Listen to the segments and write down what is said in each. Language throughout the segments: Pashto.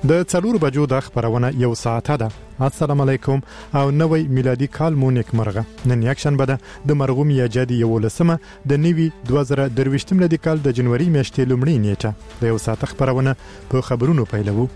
د 4 بجو د خبرونه یو ساعته ده. السلام علیکم او نوی میلادي کال مو نیکمرغه. نن یکشنبه ده د مرغوم یجادي 11 د نوي 2023 میلادي کال د جنوري میاشتې لومړۍ نیټه. د یو ساعت خبرونه په خبرونو پیلوو.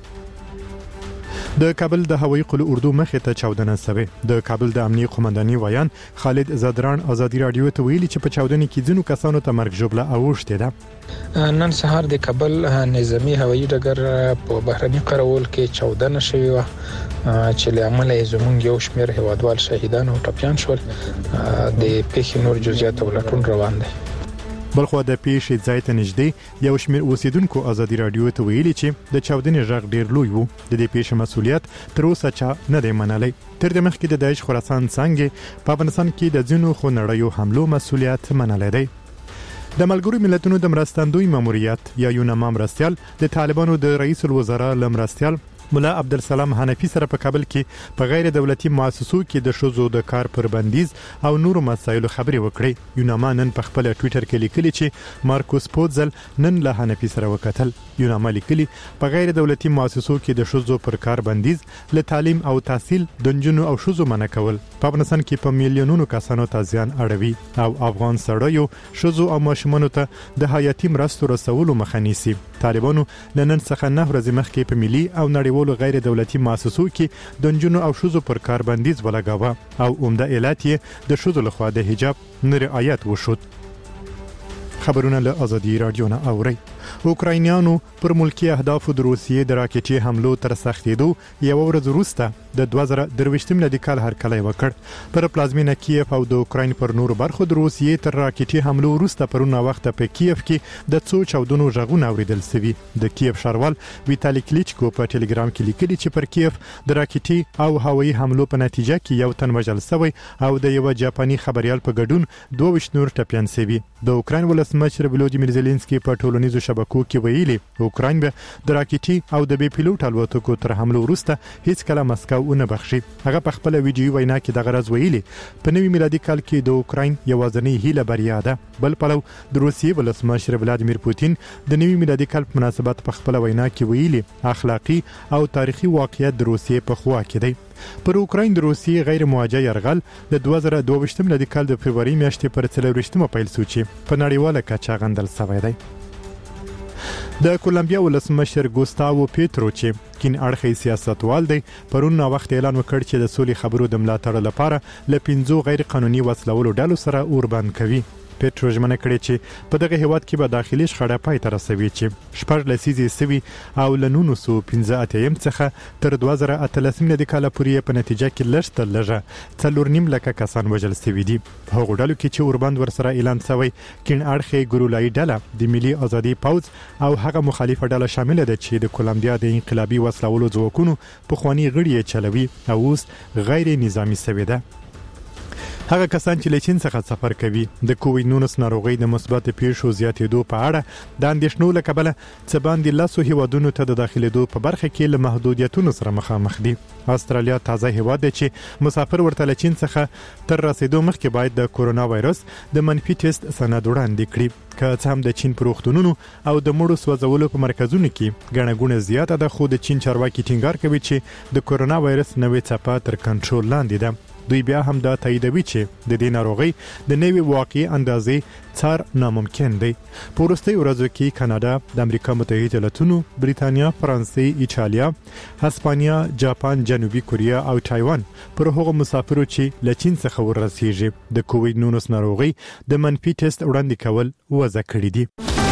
د کابل د هوایي قلعه اردو مخې ته چاودنه شوه. د کابل د امنیتي قومنداني وایان خالد زادران ازادي رادیو ته ویلي چې په چاودنې کې ځینو کسانو ته مرګ ژوبله اوښته ده. نن سهار د کابل نظامی هوایي ډګر په بهرني قرول کې چاودنه شوې و چې له عمله زمونږ یو شمېر هوادوال شهیدان او ټپيان شول. د پیښې نور جزئیات ولټون روان دي. بلخو د پیښې ځای ته نږدې یو شمېر اوسیدونکو ازادي رادیو ته ویلي چې د چاودنې غږ ډیر لوی وو. د دې پیښې مسؤلیت تر اوسه چا نه دی منلی. تر دې مخکې د داعش خراسان څنګه په افغانستان کې د ځینو خونړیو حملو مسؤلیت منلی دی. د ملګرو ملتونو د مرستندوی ماموریت یا یوناما مرستیال د طالبانو د رئیس الوزرا لمرستیال مولا عبدالسلام حنفی سره په کابل کې په غیر دولتي مؤسسو کې د شوزو د کار پر بندیز او نورو مسایلو خبرې وکړې. یوناما نن په خپل ټوئیټر کې لیکلي چې مارکوس پوتزل نن له حنفی سره وکتل. یوناما لیکلي په غیر دولتي مؤسسو کې د شوزو پر کار بندیز له تعلیم او تحصیل د جنونو او شوزو منع کول په افغانستان کې په میلیونونو کسانو ته زیان اړوي او افغان سړیو شوزو او ماشومانو ته د حیاتي مرستو رسولو مخه نیسي. طالبانو لنن څخه 9 ورځې مخکې په ملي او نړیوالو غیر دولتي مؤسسو کې د جنونو او شوزو پر کار بندیز ولګاوه او عمده علت یې د شوزو لخوا د حجاب نه رعایت وشود. خبرونه له ازادي رادیو نه اوري. اوکراینیانو پر ملکی اهدافو د روسیې د راکټي حملو تر سختېدو یو ورځ وروسته د 2023 میلادي کال هرکلی وکړ. پر پلازمینه کیف او د اوکراین پر نورو برخو د روسیې تر راکټي حملو وروسته پرونه وخت په کیف کې د څو چاودنو غږونه اوریدل شوي. د کیف ښاروال ویتالي کلیچکو په ټلګرام کې لیکلي چې پر کیف د راکټي او هوایي حملو په نتیجه کې یو تن وژل شوی او د یو جاپاني خبريال په ګډون 22 نور ټپيان شوي. د اوکراین ولسمشر ولودیمیر زيلنسکي په ټولنیزو شبکو کې ویلي اوکراین به د راکټي او د بي پیلوټ الوتکو تر حملو وروسته هیڅ کله مسکو نه بخشي. هغه په خپل ویډیو وینا کې د غرض ویلي په نوي میلادي کال کې د اوکراین یوازنی هیله بریا ده. بل پلو د روسیې ولسمشر ولادیمیر پوتین د نوي میلادي کال په مناسبت په خپل وینا کې ویلي اخلاقی او تاریخي واقعیت د روسیې په خوا کې دی. پر اوکراین د روسیې غیر مواجه يرغل د 2022 میلادي کال د فبراير میاشتې پر 24 پیل شو چې په نړیواله کچه غندل شوی دی. د کولمبیا ولسمشر ګوستاوو پیټرو چې کین اړخي سیاستوال دی پرون وخت اعلان وکړ چې د سولې خبرو د ملاتړ لپاره ل 15 غیر قانوني وسلولو ډلو سره اوربند کوي. پیټرو ژمنه کړې چې په دغه هیواد کې به داخلي شخړه پای ته رسوي چې شپږ لسیزې سوي او ل 1915 څخه تر 2013 میلادي کال پورې په نتیجه کې لږ تر لږه 4.5 لک کسان وژل شوي دي. هغه ډلو کې چې اوربند ورسره اعلان شوی کین اړخي ګورولای ډله د ملي ازادي پوز او هغه مخالفه ډله شامل ده چې د کولمبیا د انقلابي وسلولو ځواکونو په خواني غړي چلوي او اوس غیر نظامی شوی ده. هغه کسان چې له چین څخه سفر کوي د کووډ 19 ناروغي د مثبت پیښو زیاتېدو په اړه د اندېښنو له کبله څه باندې لاسو هیوادونو ته د داخليدو په برخه کې له محدودیتونو سره مخامخ دي. استرالیا تازه هیواد دی چې مسافر ورته له چین څخه تر رسیدو مخکې باید د کورونا وایرس د منفي ټیسټ سند وړاندې کړي. که څه هم د چین پروختونونو او د مړو سوځولو په مرکزونو کې ګڼه زیاته ده خو د چین چارواکي ټینګار کوي چې د کورونا وایرس نوې څپه تر کنټرول لاندې ده. دوی بیا هم دا تاییدوي چې د دې ناروغي د نوې واقعي اندازې څار ناممکن دی. په وروستي ورځو کې کاناډا، د امریکا متحده ایالاتونو، بریتانیا، فرانسې، ایټالیا، هسپانیا، جاپان، جنوبي کوریا او تایوان پر هغو مسافرو چې له چین څخه ورسېږي د کووډ 19 ناروغي د منفي ټیسټ وړاندې کول وضع کړی دي.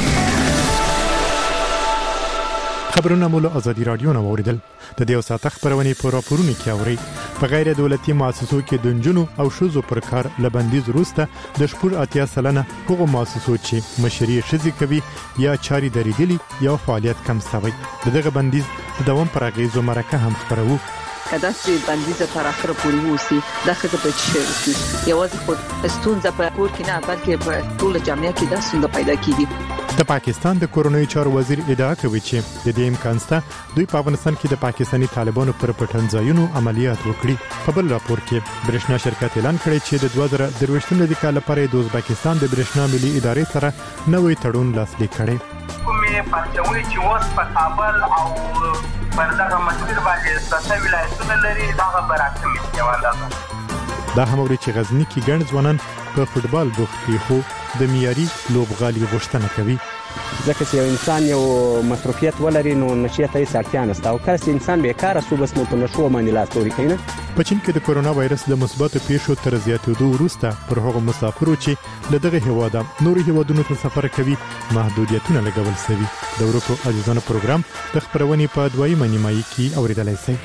خبرونه مول ازادي رادیو نه اوریدل. د دې وساته خبرونه په راپورونو کې اوري. په غیر دولتي مؤسسو کې د جنونو او شوزو پر کار لبندیز وروسته د 80% هغو مؤسسو چې مشري شذي کوي یا چاري درېدلي یا فعالیت کم شوی. دغه بندیز د دوام پر اغیزو مرکه هم خبرو. کدا چې بندیز تر اخره پورې وسی د خزه په شي یوازې خو ستونزه په کور کې نه بلکې په ټول جامعه کې د ستونزه پیدا کیږي. د پاکستان د کورونوي چارو وزیر ادعا کوي چې د دې امکان شته دوی په افغانستان کې د پاکستاني طالبانو پر پټنځایونو عملیات وکړي. په بل راپور کې برېښنا شرکت اعلان کړی چې د 2023 کال لپاره د ازبکستان د برېښنا ملي ادارې سره نوې تړون لاسلیک کړي. کومې هغې پرچوي چې اوس په کابل او پر دغه مسیر باندې 3 ولایتونه لري دغه براکمي یو اندازه. دا هم اوري چې غزنی کې ګڼ ځوانان په فوتبال بوخت دي خو د معیاري لوبغالي غوښتنه کوي. ځکه چې یو انسان یو مصروفیت ولري نو نشي ته یې اړتیا نشته او کله چې انسان بیکاره شو بس نو په نشو باندې لاس توري کوي. په چین کې د کورونا وایرس له مثبتو پیښو تر زیاتېدو وروسته پر هغو مسافرو چې له دغه هیواده نورو هیوادونو ته سفر کوي محدودیتونه لګول شوي. د ورکو عزیزانو پروګرام د خبرونې په 2 نیمایي کې اوریدلای شئ.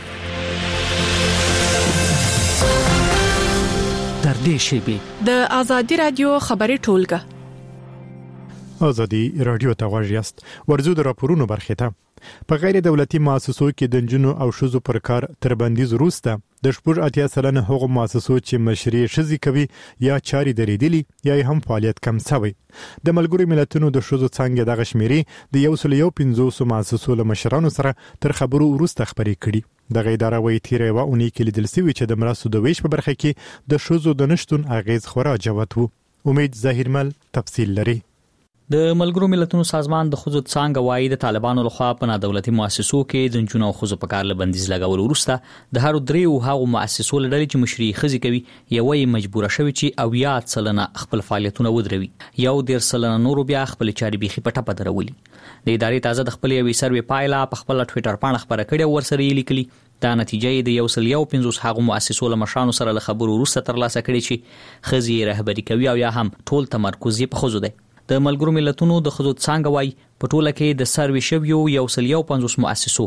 تر دې شیبې د آزادي رادیو خبري ټولګه آزادي رادیو ته غوږ یاست. ورزو د راپورونو برخه ته په غیر دولتي مؤسسو کې د جنونو او شذو پر کار تر بندیز وروسته د 80% هغو مؤسسو چې مشري شذي کوي یا چاري درېدلي یا هم فعالیت کم شوی. د ملګرو ملتونو د شذو څنګه د غشميري د 150 مؤسسو له مشرانو سره تر خبرو وروسته خبرې کړي. د غیداره وی تیرې و اونۍ کې لیدل شوی چې د مرستو د ویش په برخه کې د شذو د نشټون اغیز خورا جوت وو. امید ظاهرمل تفصیل لري. د ملګرو ملتونو سازمان د خزو څنګه وایي د طالبانو لخوا په نادولتي مؤسسو کې د جنونو خزو په کار لبندیز لګول وروسته د هر درې او هغو مؤسسو لړۍ چې مشري خزي کوي یوې مجبوره شوی چې او یا څلنه خپل فعالیتونه ودروي یو ډیر څلنه نور بیا خپل چاري بيخي پټه پد درولي. د ادارې تازه د خپل یوې سروې پایله په خپل ټوئیټر باندې خبره کړې ورسره یې لیکلي. دا نتیجه د 150 هغو مؤسسو له مشرانو سره له خبرو وروسته ترلاسه کړي چې خزي رهبری کوي او یا هم ټول تمرکز په خزو دی. د ملګرو ملتونو د خزو څنګه وای په ټوله کې د سروي شویو 150 مؤسسو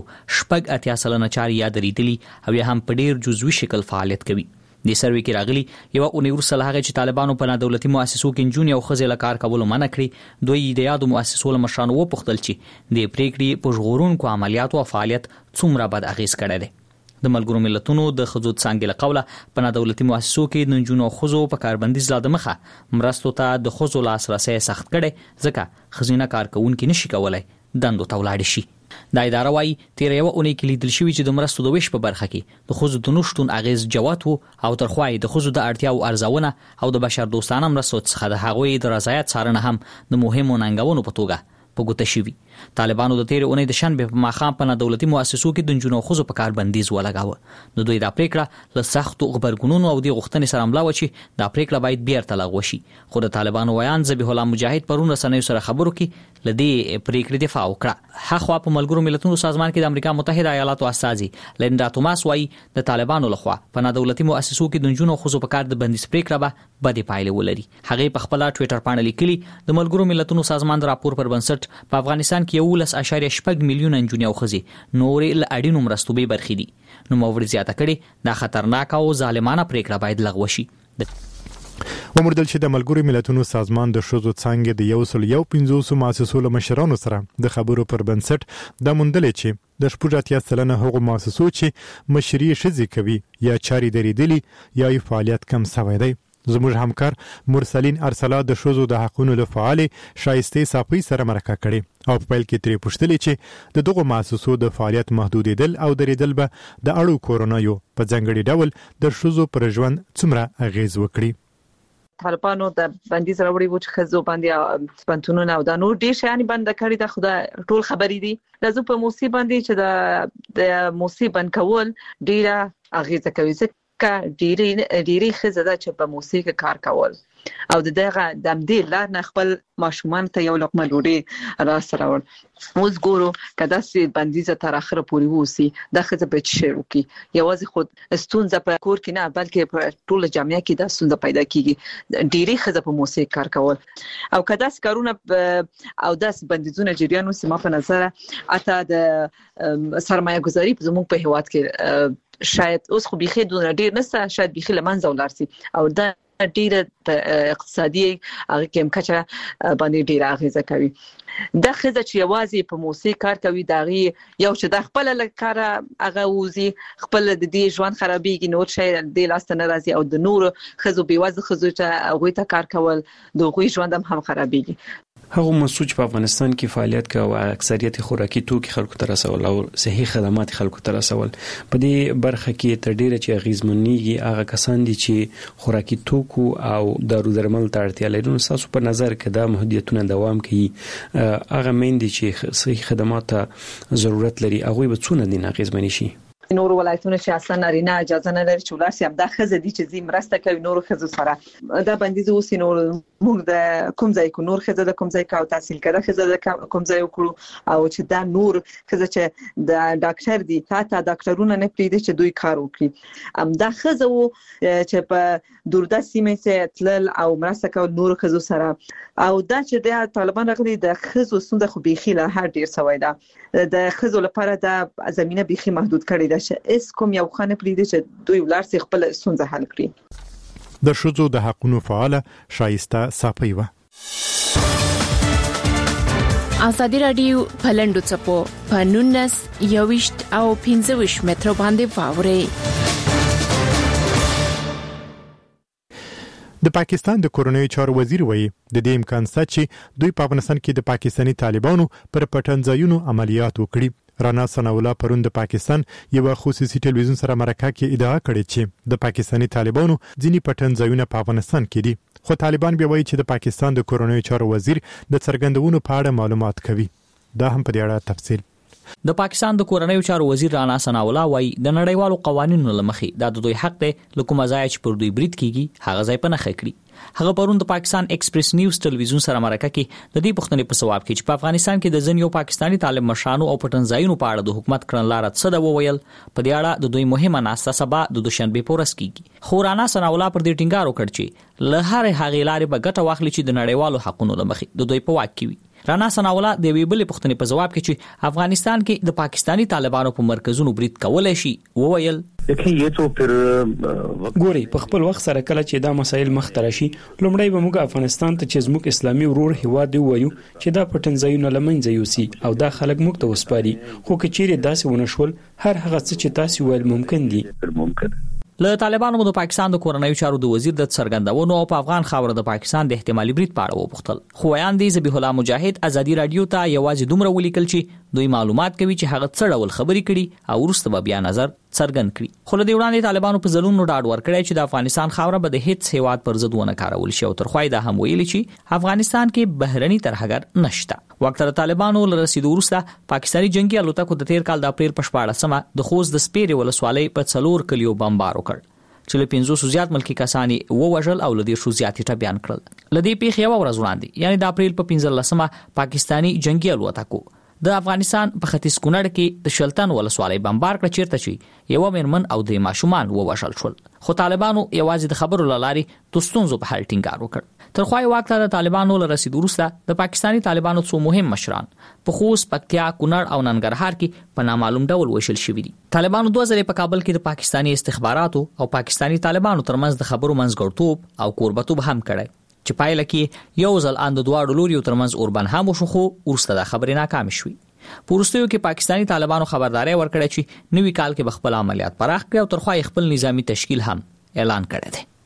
80% چاري یا درېدلي او یا هم په ډیر جزوي شکل فعالیت کوي. د سروي کې راغلي یو اونیورسل هغه چې طالبانو په نادولتي مؤسسو کې جون یو خزي له کار کولو منع کړی. دوی د یادو مؤسسو له مشرانو وپوښتل چې د پریکړې په ژغورونکو عملیاتو او فعالیت څومره بد اغیز کړی دی. د ملګرو ملتونو د خزو څنګه له قوله په نادولتي مؤسسو کې د جنونو خزو په کاربندیز لا د مخه مرستو ته د خزو لاسرسي سخت کړي ځکه خزینه کارکونکو نشي کولای دندو ته ولاړ شي. د اداره وايي تیر یو اونۍ کې لیدل شوی چې د مرستو د ویش په برخه کې د خزو د نشټون اغیز جوات وو او ترخوای د خزو د اړتیا او ارزونه او د بشر دوستانه مرستو څخه د هغوی د رضایت څارنه هم د مهمو ننګونو په توګه په ګوته شوی. طالبانو د تیر اونۍ د شنبه په ماخام په نادولتي مؤسسو کې د جنونو خزو په کار بندیز ولګاوه. نو دوی دا پریکړه له سختو خبرګونونو او د غوښتنې سره ملا و چې دا پریکړه باید بیرته لغوه شي. خو د طالبانو ویان ذبیح الله مجاهد پرون رسنیو سره خبرو کې لدی پریکړې دفاع وکړه. هغه په ملګرو ملتونو سازمان کې د امریکا متحده ایالاتو استازي لیندا توماس وايي د طالبانو لخوا په نادولتي مؤسسو کې د جنونو خزو په کار د بندیز پریکړه به بدې پایلې ولري. هغه په خپل ټوئیټر باندې لیکلي د ملګرو ملتونو سازمان د راپور پر بنسټ په افغانستان کې 11.8 میلیون انجونې او خزي نورې ل اړینو مرستو به برخې دي. نو موري زیاته کړي دا خطرناک او ظالمانه پریکړه باید لغوه شي. ومردل چې د ملګرو ملتونو سازمان د شذو څنګه د 150 مؤسسو له مشرانو سره د خبرو پر بنسټ د مندل چې د 80% هغو مؤسسو چې مشري شذي کوي یا چاري درېدلي یا فعالیت کم شوی دی. زموږ همکار مرسلین ارسلا د شذو د حقونو له فعال شایسته صافي سره مرکه کړي او په پیل کې ترې پوښتنه چې د دغه مؤسسو د فعالیت محدودیدل او درېدل به د اړو کورونا یو په ځنګړي ډول د شذو پر ژوند څومره اغیز وکړي. طالبانو د بندیز راوړي و چې خزو باندې سپنتونونه او د نور ډیر شیان بند کړی د خدای ټول خبرې دي. لازم په موسی باندې چې د موسی بند کول ډیره اغیزه کوي ډیری خزه چې په موسیقي کار کول او دغه د امدې لار نه خپل ماشومان ته یو لقمه ډوډۍ را سره ور اوس ګورو کدا سي بندیزه تر اخره پوري وسی د خزه په شروع کې یوازې خود استونزه په کور کې نه بلکې په ټوله جامعه کې د استونزه پیدا کیږي. ډیری خزه په موسیقي کار کول او کدا کارونه او داس بندیزونه جریان وسی ما په نظر اته د سرمایه گذاری په زموږ په هیواد کې شاید اوس خو بيخي دونه ډیر نسته شاید بيخي لمنځه ولارسي او دا ډیره اقتصادي هغه کې مکچره باندې ډیره اغیزه کوي. د خزه چې یوازې په موسیقي کار کوي داغي یو چې د خپل لکاره هغه وزي خپل د دې ژوند خرابېږي نور شي د لاست ناراضي او د نور خزو بيوازه خزو ته هغه ته کار کول د غوي ژوند هم خرابېږي. هغه مسوج په افغانستان کې فعالیت کوي او اکثریت خوراکي توکي خلکو ته رسول او صحي خدمات خلکو ته رسول. په دې برخه کې تر ډیره چې اغیزمنېږي هغه کسان دي چې خوراکي توکو او دارو درمل ته اړتیا لري. نو تاسو په نظر کې دا محدودیتونه دوام کوي هغه مېندې چې صحي خدمات ته ضرورت لري هغه به څونه دي اغیزمنې شي؟ نور ولایتونه چې اصلا نارینه اجازه نه لري چې ولاسي هم دا خزه دي چې زی مرسته کوي نور خزو سره دا بندیز اوس نور موږ د کوم ځای کو نور خزه د کوم ځای کا تحصیل کړه خزه د کوم ځای وکړو او چې دا نور خزه چې د ډاکټر دي تا ډاکټرونه نه پریدي چې دوی کار وکړي دا خزه چې په دورده سیمه څخه تلل او مرسته کول نور خزو سره او دا چې د طالبان راغلي د خزو سند خو بيخي له هر ډیر سوي دا د خزو لپاره د زمينه بيخي محدود کړي اس کوم یو خانه پریدي چې دوی ولر سي خپل ستونزه حل کړي. د شذو د حقونو فعال شایسته صافیوه ازادي رادیو پلندو چپو پنونس یوشت او 15 متر باندې فاوري. د پاکستان د کورنۍ چارو وزیر وایي د دې امکان شته چې دوی په افغانستان کې د پاکستاني طالبانو پر پټنځایونو عملیات وکړي. رانا ثناءالله پرون د پاکستان یو خصوصي ټلویزیون سره مرکه کې ادعا کړې چې د پاکستاني طالبانو ځینی پټنځایونه په افغانستان کې دي خو طالبان بیا وایي چې د پاکستان د کورنۍ چارو وزیر د څرګندونو په اړه معلومات کوي. دا هم په دې اړه تفصیل. د پاکستان د کورنۍ چارو وزیر رانا ثناءالله وایي د نړیوالو قوانینو لمخې دا د دوی حق دی لکه مزایا چې پر دوی برید کیږي هغه ځای په نخښه کړي. هغه پرون د پاکستان ایکسپریس نیوز ټلویزیون سره مرکه کې د دې پوښتنې په جواب کې چې په افغانستان کې د ځینو پاکستاني طالب مشرانو او پټنځایونو په اړه د حکومت کړنلاره څه دا وویل په دې اړه د دوی مهمه ناسته سبا د دوشنبه په ورځ کېږي. خو رانا ثناءالله پر دې ټینګار وکړ چې له هر هغې لارې به ګټه واخلي چې د نړیوالو حقونو لمخې د دوی په واک کې وي. رانا ثناءالله د وی بل پوښتنې په جواب کې چې افغانستان کې د پاکستاني طالبانو په مرکزونو برید کولای شي وویل ګوري په خپل وخت سره کله چې دا مسایل مخ ته راشي لومړی به موږ افغانستان ته چې زموږ اسلامي ورور هیواد دی وایو چې دا پټنځایونه لمنځه یوسي او دا خلک موږ ته وسپاري خو کچېره داسې ونشول هر هغه څه چې تاسو ویل ممکن دي. له طالبانو د پاکستان د کورنۍ چارو د وزیر د څرګندونو او په افغان خاور د پاکستان د احتمالي برید په اړه وپوښتل. خو ویاندې ذبیح الله مجاهد ازادي رادیو ته یوازې دومره ولیکل چې دوی معلومات کوي چې هغه څه ډول خبري کړي او وروسته به بیا نظر څرګند کړي. خو له دې وړاندې طالبانو په ځلونو ډاډ ورکړی چې د افغانستان خاوره به د هیڅ هیواد پر ضد ونه کارول شي او ترخوای دا هم ویلي چې افغانستان کې بهرني ترهګر نشته. وخت د طالبانو له رسیدو وروسته پاکستاني جنگي الوتکو د تیر کال د اپریل په 14مه د خوست د سپیرې ولسوالۍ په 4 کلیو بمبار وکړ چې له 500 زیات ملکی کسانی ووژل او له 100 زیات ټپيان کړل. لدې پیښې یو ورځ وړاندې یعنی د اپریل په 15مه پاکستاني جنگي الوتکو د افغانستان په ختیځ کونړ کې د شلتن ولسوالۍ بمبار کړ چیرته چې یو مېرمن او د ماشومان ووژل شول. خو طالبانو یوازې د خبرو لاري د ستونزو په حل ټینګار وکړ. ترخوای وخت د طالبانو له رسیدو وروسته د پاکستاني طالبانو څو مهم مشران په خوست، پکتیا، کونړ او ننګرهار کې په نامعلوم ډول وشل شوي دي. طالبانو 2000 په کابل کې د پاکستاني استخباراتو او پاکستاني طالبانو ترمنځ د خبرو منځګړتوب او کوربتوب هم کړی چې پایله کې یو ځل اند دواړو لوريو ترمنځ اوربن هم وشو خو ورسته د خبرې ناکام شوې. پورستیو کې پاکستاني طالبانو خبرداري ورکړه چې نوي کال کې بخپل عملیات پراخ کړي او ترخوای خپل نظامی تشکیل هم اعلان کړی دی.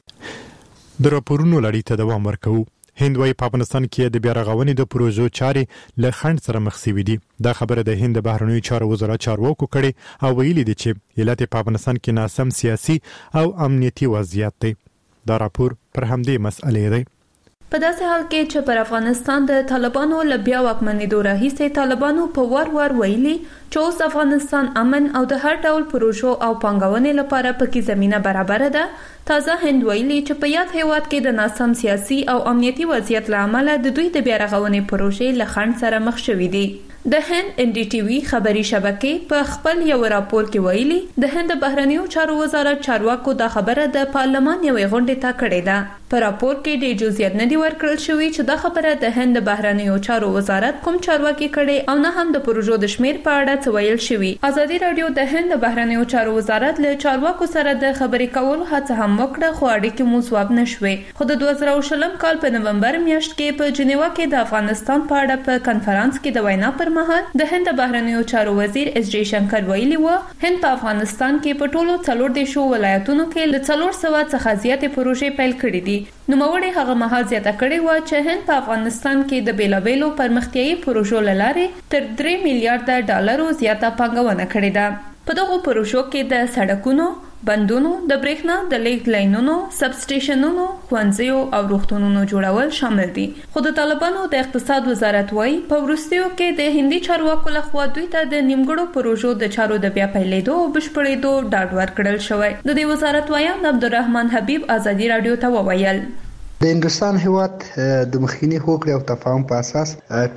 د راپورونو لړۍ ته دوام ورکوو. هند وايي په افغانستان کې د بیا رغونې د پروژو چارې له خنډ سره مخ شوي دي. دا خبره د هند بهرنیو چارو وزارت چارواکو کړې او ویلي دي چې ایالت په افغانستان کې ناسم سیاسي او امنیتي وضعیت دی. دا راپور پر همدې مسئلې دی. په داسې حال کې چې پر افغانستان د طالبانو له بیا واکمنېدو راهیسې طالبانو په وار ویلي چې اوس افغانستان امن او د هر ډول پروژو او پانګونې لپاره پکې زمينه برابر ده. تازه هند ویلي چې په یاد هیواد کې د ناسم سیاسي او امنیتي وضعیت له امله د دوی د بیا رغونې پروژې له خنډ سره مخ شوي دي. د هند ان ډي ټي وي خبري شبکې په خپل یو راپور کې ویلي د هند بهرنیو چارو وزارت چارواکو دا خبره د پارلمان یوې غونډې ته کړې ده. په راپور کې د جزئیات نه دی ورکړل شوی چې دا خبره د هند بهرنیو چارو وزارت کوم چارواکي کړي او نه هم د پروژو د شمیر په اړه څه ویل شوی. ازادي رادیو د هند بهرنیو چارو وزارت له چارواکو سره د خبرې کولو هڅه هم وکړه خو اړیکې مو ځواب نشوي. خو د 2020 کال په نومبر میاشت کې په جنیوا کې د افغانستان په اړه په کانفرنس کې د وینا پر مهال د هند بهرنیو چارو وزیر اس جی شنکر ویلي و هند په افغانستان کې په ټولو 14 ولایتونو کې له 400 څخه زیاتې پروژې پیل کړې دي. نوموړي هغه مهال زیاته کړې و چې هند په افغانستان کې د بیلابېلو پرمختیایي پروژو لاره تر 3 میلیارډ ډالرو زیاته پانګونه کړې ده. په دغه پروژو کې د سړکونو، بندونو، د برېښنا د لیږد لاینونو، سب سټیشنونو، ښوونځیو او روغتونونو جوړول شامل دي. خو د طالبانو د اقتصاد وزارت وايي په وروستیو کې د هندي چارواکو لخوا دوی ته د نیمګړو پروژو د چارو د بیا پیلېدو او بشپړېدو ډاډ ورکړل شوی. د دې وزارت وایي عبدالرحمن حبیب ازادي رادیو ته وویل د هندستان هیواد د مخکینی هوکړې او تفاهم په اساس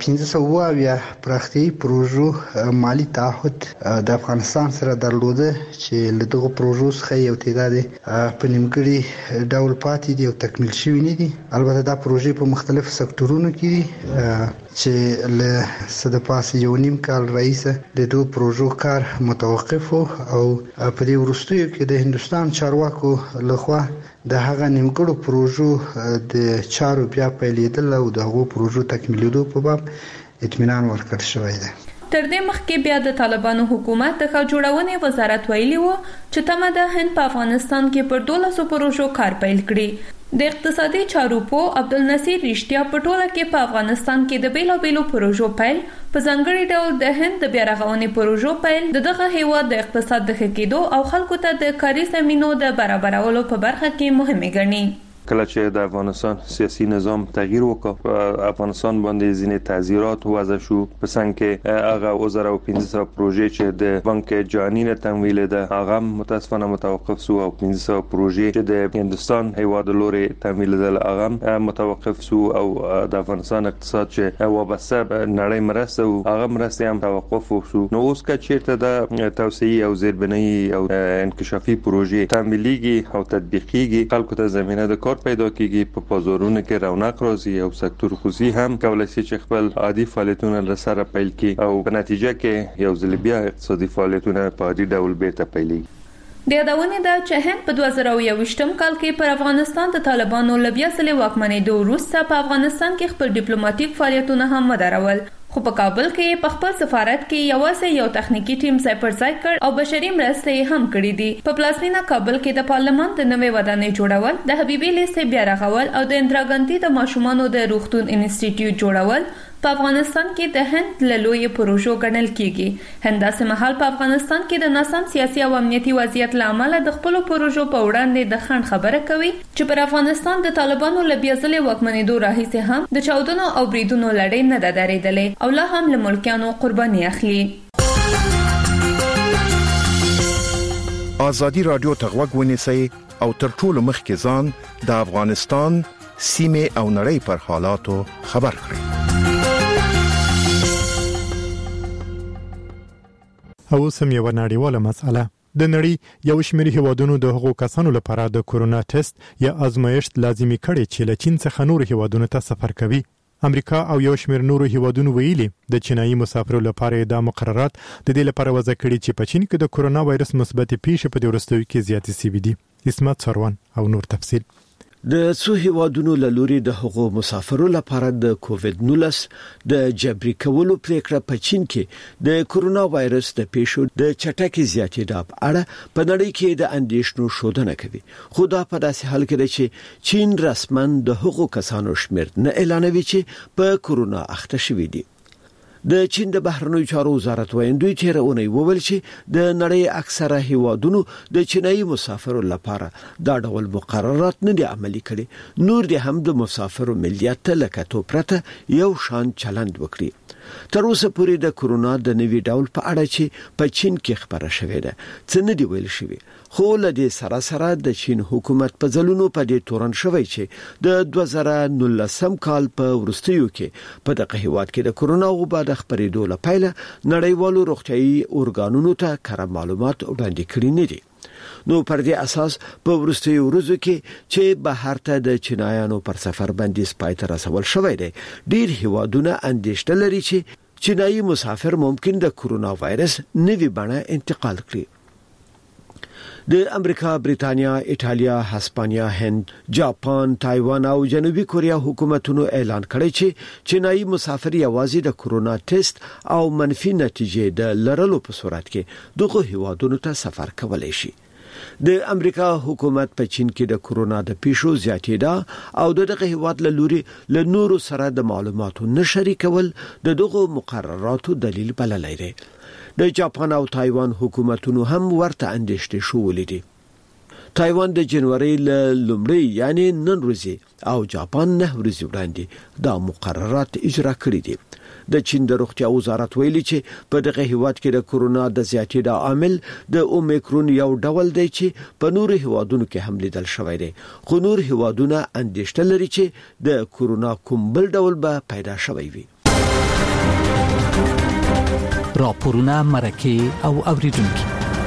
1500 پراختیایي پروژو مالی تعهد د افغانستان سره درلوده چې له دغه پروژو څخه یو تعداد په نیمګړي ډول پاتې دي او تکمیل شوي نه دي. البته دا پروژې په مختلفو سکتورونو کې دي چې له صد پاس یو نیم کال رئیسه د دوه پروژو کار متوقف او په دې وروستیو کې د هندستان چارواکو لخوا د هغه نیمګړو پروژو د چارو بیا پیلېدل او دغه پروژو تکمیلېدو په باب اطمینان ورکړل شوی دی. تر دې مخکې بیا د طالبانو حکومت د ښار جوړونې وزارت ویلي و چې تمه د هند په افغانستان کې پر 1200 پروژو کار پیل کړي. د اقتصادي چارو په عبدالنصیر رښتیا په ټوله کې په افغانستان کې د بیلابېلو پروژو پیل په ځانګړي ډول د هند د بیا رغونې پروژو پیل د دغه هیواد د اقتصاد د ښه کېدو او خلکو ته د کاري زمینو د برابرولو په برخه کې مهمه ګڼي. کله چې د افغانستان سیاسي نظام تغییر وکړ په افغانستان باندې ځینې تعزیرات وضع شو په څنګ کې هغه 1500 پروژې چې د بانک جهانی نه تمویل ده هغه متاسفانه متوقف شو او 1500 پروژې چې د هندستان هیواد لوري تمویل ده هغه متوقف شو او د افغانستان اقتصاد چې وابسته نړۍ مرسته او هغه مرسته هم توقف شو. نو اوس که چیرته د توسعه او زیربنایی او انکشافي پروژې تمویليږي او تطبیقيږي خلکو ته زمينه د پیدا کیږي په بازارونو کې رونق راځي او سکتور خصوصي هم کولای شي چې خپل عادي فعالیتونه لسره پیل کړي او په نتیجه کې یو ځل بیا اقتصادي فعالیتونه په عادي ډول بیرته پیلېږي. د یادونه ده چې هند په 2021 کال کې پر افغانستان د طالبانو لبیا سره واکمنېدو وروسته په افغانستان کې خپل ډیپلوماټیک فعالیتونه هم ودرول. خو په کابل کې په خپل سفارت کې یوازې یو تخنیکی ټیم ځای پر ځای کړ او بشري مرستې هم کړې دي. په پلازمینه کابل کې د پارلمان د نوې ودانۍ جوړول، د حبیبي لیسې بیا رغول او د اندرا ګاندي د ماشومانو د روغتون انسټیټیوټ جوړول په افغانستان کې د هند له لوی پروژو ګڼل کیږي. همداسې مهال په افغانستان کې د ناسم سیاسي او امنیتي وضعیت لامل د خپل پروژو په وړاندې د خنډ خبره کوي چې پر افغانستان د طالبانو لبیا ځلې واکمنېدو راهیسې هم د چاودنو او بریدونو لړۍ نه ده درېدلې او لا هم له ملکیانو قرباني اخلي. ازادي رادیو ته غوږ ونیسئ او تر ټولو مخکې ځان د افغانستان سیمه او نړۍ پر حالاتو خبر کړئ. او سم یو نړیواله مسأله د نړۍ یو شمېر هیوادونو د هغو کسانو لپاره د کورونا ټیسټ یا آزمایښت لازمي کړي چې له چین څخه نور هیوادونو ته سفر کوي. امریکا او یو شمېر نورو هیوادونو ویلي د چینایي مسافرو لپاره دا مقررات د دې لپاره وضع کړي چې په چین کې د کورونا وایرس مثبت پیښې په دې وروستیو کې زیاتې شوې دي. اسمت سروان او نور تفصیل. د څو هیوادونو له لوري د هغو مسافرو لپاره د کووډ 19 د جبري کولو پریکړه په چین کې د کورونا وایرس د پیښو د چټکې زیاتېدو په اړه په نړۍ کې د اندېښنو ښودنه کوي. خو دا په داسې حال کې ده چې چین رسمن د هغو کسانو شمېر نه اعلانوي چې په کورونا اخته شوي دي. د چین د بهرنیو چارو وزارت وایي تیر اونۍ وویل چې د نړۍ اکثره هیوادونو د چینایي مسافرو لپاره دا ډول مقررات نه دي عملي کړي. نور دي هم د مسافرو ملیت ته لکه پرته یو شان چلند وکړي. تر اوسه پورې د کورونا د نوي ډول په اړه چې په چین کې خبره شوې ده څه نه دی ویل شوی. خو له دې سره سره د چین حکومت په ځلونو په دې تورن شوی چې د 2019 کال په وروستیو کې په دغه هیواد کې د کورونا وبا د خبرېدو لپاره نړیوالو روغتیايي اورګانونو ته کره معلومات وړاندې کړي نه دي. نو پر دې اساس په وروستیو ورځو کې چې بهر ته د چینایانو پر سفر بندیز پای ته رسول شوی دی ډیر هیوادونه اندېښنه لري چې چینایي مسافر ممکن د کورونا وایرس نوي بڼه انتقال کړي. د امریکا، بریتانیا، ایټالیا، هسپانیا، هند، جاپان، تایوان او جنوبي کوریا حکومتونو اعلان کړی چې چینایي مسافر یوازې د کورونا ټیسټ او منفي نتیجې د لرلو په صورت کې دغه هیوادونو ته سفر کولای شي. د امریکا حکومت په چین کې د کورونا د پیښو زیاتېدا او دغه هیواد له لوري له نورو سره د معلوماتو نشري کول دغه مقرراتو دلیل بللی دی. د جاپان او تایوان حکومتونو هم ورته اندېښنې شولې دي. تایوان د جنوري له لومړۍ یعنی نن ورځې او جاپان 9 ورځې وړاندې دا مقررات اجرا کړي دي. د چین د روغتیا وزارت ویلي چې په دغه هیواد کې د کورونا د زیاتېدا عامل د اومیکرون یو ډول دی چې په نورو هیوادونو کې هم لیدل شوی دی، خو نور هیوادونه اندېښنه لري چې د کورونا کوم بل ډول به پیدا شوی وي. راپورونه مرکه او اوریدونکو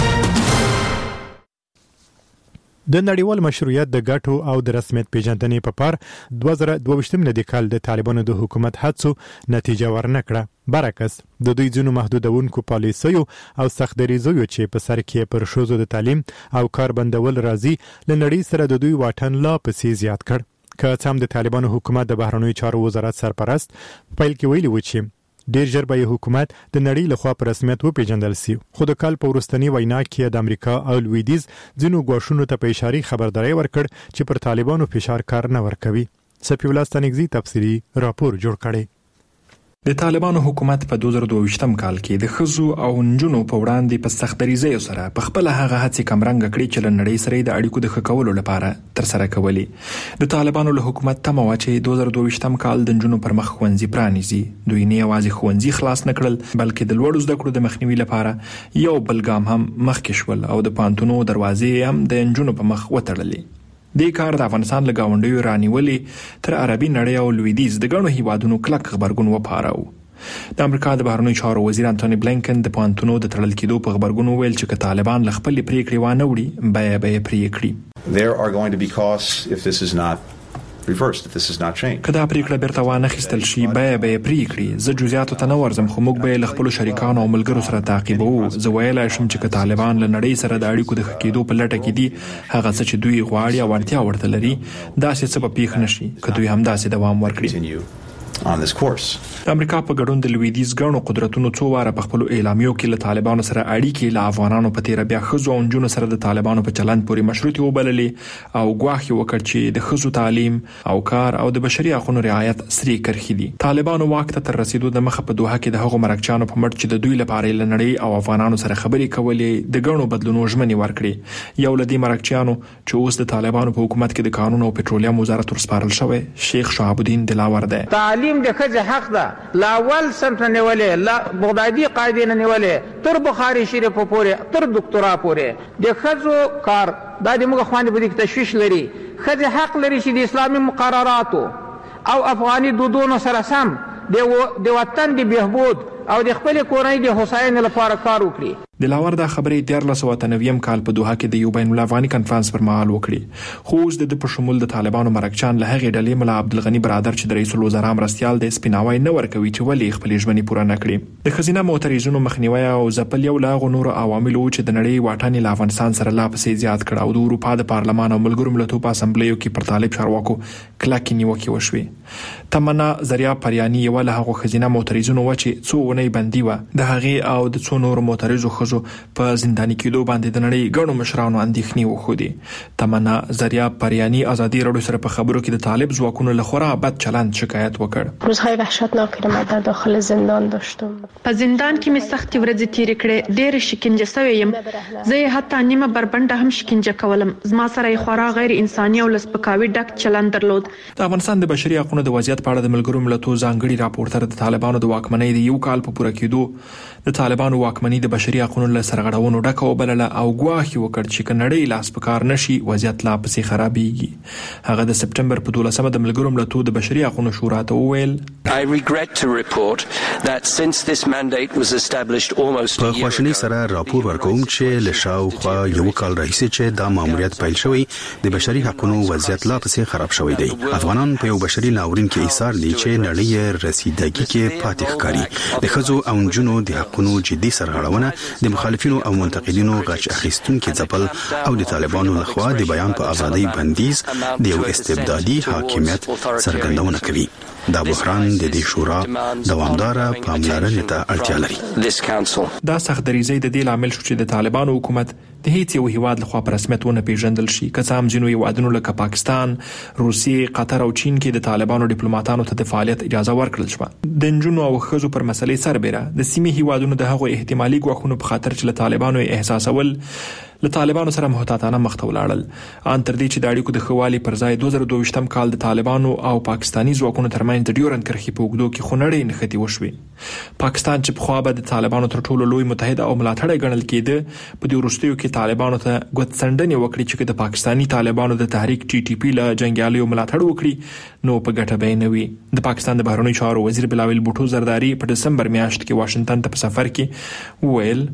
د نړیوال مشروعیت د ګټو او د رسمیت پیژندنې په پار 2022 ملي کال د طالبانو د حکومت هڅو نتیجه ورنکړه. برعکس د دوی ځینو محدودونکو پالیسیو او سخت دریزو چې په سر کې پر شوزو د تعلیم او کار بندول راځي لنړی سره د دوی واټن لا پسې زیات کړ. که څه هم د طالبانو حکومت د بهرنیو چارو وزارت سرپرست پیل کې ویلي و چې ډیر ژر به حکومت د نړۍ لخوا په رسمیت وپیژندل شي، خو د کال په وروستنی وینا کې د امریکا او لویدیز ځینو ګواښونو ته په اشاري خبرداري ورکړ چې پر طالبانو فشار کار نه ورکوي. سپی الله ستانګزي تفصیلی راپور جوړ کړي. د طالبانو حکومت په 2022م کال کې د خزو او نجونو په وړاندې په سخت دریزۍ سره په خپل هغه هڅې کمرنګ کړې چې لنړۍ سره د اړیکو د ښه کولو لپاره تر سره کولې. د طالبانو له حکومت تمه و چې 2022م کال د نجونو پر مخ ښوونځي پرانیزي. دوی نه یوازې ښوونځي خلاص نکړل بلکې د لوړو زده کړو د مخنیوي لپاره یو بل ګام هم مخکې شول او د پانتونو دروازې هم د نجونو په مخ وتړلې. د کار د افغانستان له گاونډیو رانیولې تر عربي نړۍ او لویدیز د ګڼو هیوادونو کلک خبرګون وپاراو. د امریکا د بهرنیو چارو وزیر انټونی بلینکن د پانتونو د تړل کېدو په خبرګون ویل چې طالبان له خپل پریکړې وانه وړي به پرې کړي. There are going to be costs if this is not reversed, if this is not changed. کدا پریکړه بیرته وانه خستل شي به پرې کړي. زه جزئیاتو ته نه ورځم خو موږ به له خپل شریکانو او ملګرو سره تعقیبو. زه ویلای شم چې طالبان له نړۍ سره د اړیکو د ښه کېدو په لټه کې دي، هغه څه چې دوی غواړي او اړتیا ورته لري داسې څه به پیښ نشي که دوی هم داسې دوام ورکړي. On this course. د امریکا په ګډون د لویدیز ګڼو قدرتونو څو واره په خپل اعلامیو کې له طالبانو سره اړیکې له افغانانو په تیر بیا خزو او نجونو سره د طالبانو په چلند پورې مشروطي وبللې او ګواښ وکړ چې د خزو تعلیم او کار او د بشري حقوقو رعایت سری کرخي دي. طالبانو واک ته تر رسیدو د مخه په دوحه کې د هغو مرکچانو په مټ چې د دوی لپاره لنړۍ او افغانانو سره خبرې کولې د ګڼو بدلونونو ژمنې ورکړي. یو لدی مرکچانو چې اوس د طالبانو په حکومت کې د قانون او پټرولیم وزارت ورسپارل شوی شیخ شهاب الدین دلاور دی. تعلیم د خځه حق ده، لاول سمت نیولې، لا بغدادي قاعده نه نیولې، تر بخاري شریف پورې، تر دکتورا پورې د خځو کار د موږ خوانې په دې تشویش لري. خځه حق لري چې د اسلامي مقرراتو او افغاني دودونو سره سم د وطن د بهبود او د خپل کورنۍ د هوساینې لپاره کار وکړي. دلاور دا خبرې 1390 کال په دوحه کې د یو بین الافغاني کنفرانس پر مهال وکړي. خو اوس د په شمول د طالبانو مرکچان له هغې ډلې ملا عبدالغني برادر چې د رئیس الوزرا مرستیال د سپیناوی نه ورکوي چې ولې خپل ژمنې پوره نه کړي. د خزینه معترضینو مخنیوي او ځپل یو له نورو عواملو چې د نړۍ واټن له افغانستان سره لا پسې زیات کړ او د اروپا د پارلمان او ملګرو ملتونو په اسمبلیو کې پر طالب چارواکو کلکې نیوکې وشوې. تمنا زریاب پریانی یو له هغو خزینه معترضینو و چې څو ونې بندي و د هغې او د څو نورو معترضو په زنداني کېدو باندې د نړۍ ګڼو مشرانو اندېښنې وښودې. تمنا زریاب پریانی ازادي راډیو سره په خبرو کې د طالب ځواکونو له خورا بد چلند شکایت وکړ. روزهای وحشتناکی را من در داخل زندان داشتم. په زندان کې مې سختې ورځې تېرې کړې، ډېرې شکنجه شوې یم. زه یې حتی نیمه بربنډه هم شکنجه کولم. زما سره یې خورا غیر انساني او له سپکاوي ډک چلند درلود. د افغانستان د بشري حقوقو د وضعیت په اړه د ملګرو ملتونو ځانګړي راپورټر د طالبانو د واکمنۍ د یو کال په پوره کېدو د طالبانو واکمنۍ د بشري حقوقو له سرغړونو ډکه وبلله او ګواښ وکړ چې که نړۍ لاس په کار نشي وضعیت لا پسې خرابېږي. هغه د سپټمبر په 12مه د ملګرو ملتونو د بشري حقوقو شورا ته وویل په خواشینۍ سره راپور ورکوم چې له شاوخوا یو کال راهیسې چې دا ماموریت پیل شوی د بشري حقوقو وضعیت لا پسې خراب شوی دی. افغانان په یو بشري ناورین کې ایثار دي چې نړۍ رسیدګي کې پاتې ښکاري. د ښځو او نجونو د حقوقو جدي سرغړونه د مخالفینو او منتقدینو غچ اخیستونکو ځپل او د طالبانو لخوا د بیان په ازادۍ بندیز د یو استبدادي حاکمیت څرګندونه کوي. دا بحران د دې شورا دوامداره پاملرنې ته اړتیا لري. دا سخت دریزي د دې لامل شو چې د طالبانو حکومت د هیڅ یو هیواد لخوا په رسمیت ونه پیژندل شي. که څه هم ځینو هیوادونو لکه پاکستان، روسیې، قطر او چین کې د طالبانو ډیپلوماټانو ته د فعالیت اجازه ورکړل شوه. د نجونو او ښځو پر مسلې سربېره د سیمې هیوادونو د هغو احتمالي ګواښونو په خاطر چې له طالبانو احساسول له طالبانو سره محتاطانه مخ ته ولاړل. ان تر دې چې د اړیکو د ښه پر ځای 2022م کال د طالبانو او پاکستاني ځواکونو ترمنځ د ډیورند کرښې په اوږدو کې خونړۍ نښتې وشوې. پاکستان چې پخوا به د طالبانو تر ټولو لوی متحد او ملاتړی ګڼل کېده، په دې وروستیو کې طالبانو ته ګوتڅنډنې وکړې چې د پاکستاني طالبانو د تحریک TTP له جنګیالیو ملاتړ وکړي نو په ګټه به نه وي. د پاکستان د بهرنیو چارو وزیر بلاول بوټو زرداری په دسمبر میاشت کې واشنگټن ته په سفر کې وویل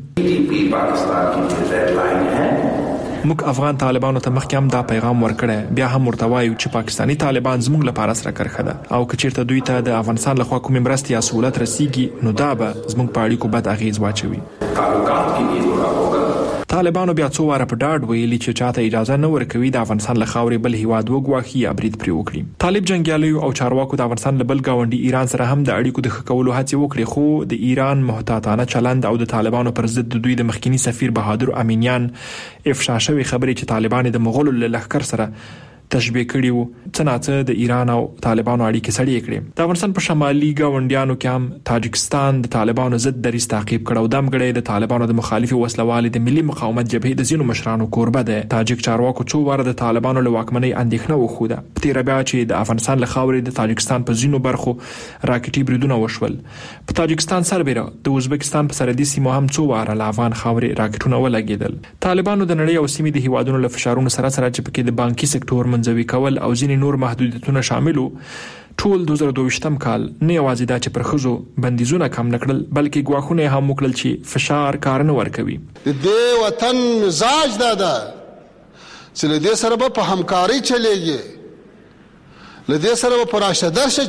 موږ افغان طالبانو ته مخکې هم دا پیغام ورکړی، بیا هم ورته وایو چې پاکستانی طالبان زموږ لپاره سره کرښه ده او که چیرته دوی ته د افغانستان لخوا کومې مرستې یا سهولت رسیږي نو دا به زموږ په اړیکو بد اغیز واچوي. طالبانو بیا څو واره په ډاډ ویلي چې چاته اجازه نه ورکوي د افغانستان له خاورې بل هیواد وګواښي یا برید پرې وکړي. طالب جنګیالیو او چارواکو د افغانستان له بل ګاونډي ایران سره هم د اړیکو د ښه کولو هڅې وکړې، خو د ایران محتاطانه چلند او د طالبانو پر ضد د دوی د مخکنی سفیر بهادر امینیان افشا شوی خبرې چې طالبان د مغولو له لښکر سره تشبیه کړي وو، څه ناڅه د ایران او طالبانو اړیکې سړې کړې. د افغانستان په شمالي ګاونډیانو کې هم تاجکستان د طالبانو ضد دریځ تعقیب کړ او دمګړی د طالبانو د مخالفي وسلوالې د ملي مقاومت جبهې د ځینو مشرانو کوربه ده. تاجک چارواکو څو واره د طالبانو له واکمنۍ اندېښنه وښوده. په تېره بیا چې د افغانستان له خاورې د تاجکستان په ځینو برخو راکټي بریدونه وشول. په تاجکستان سربېره د ازبکستان په سرحدي سیمو هم څو واره له افغان خاورې راکټونه ولګېدل. طالبانو د نړۍ او سیمې د هیوادونو له فشارونو سره چې پکې د بانکي سکتور منځوي کول او ځینې نور محدودیتونه شاملو، ټول 2022م کال نه یوازې دا چې پر ښځو بندیزونه کم نکړل بلکې ګواښونه هم وکړل چې فشار کار نه ورکوي. د دې وطن مزاج دا ده چې له دې سره به په همکاري چلېږي، له دې سره به په راشدرشه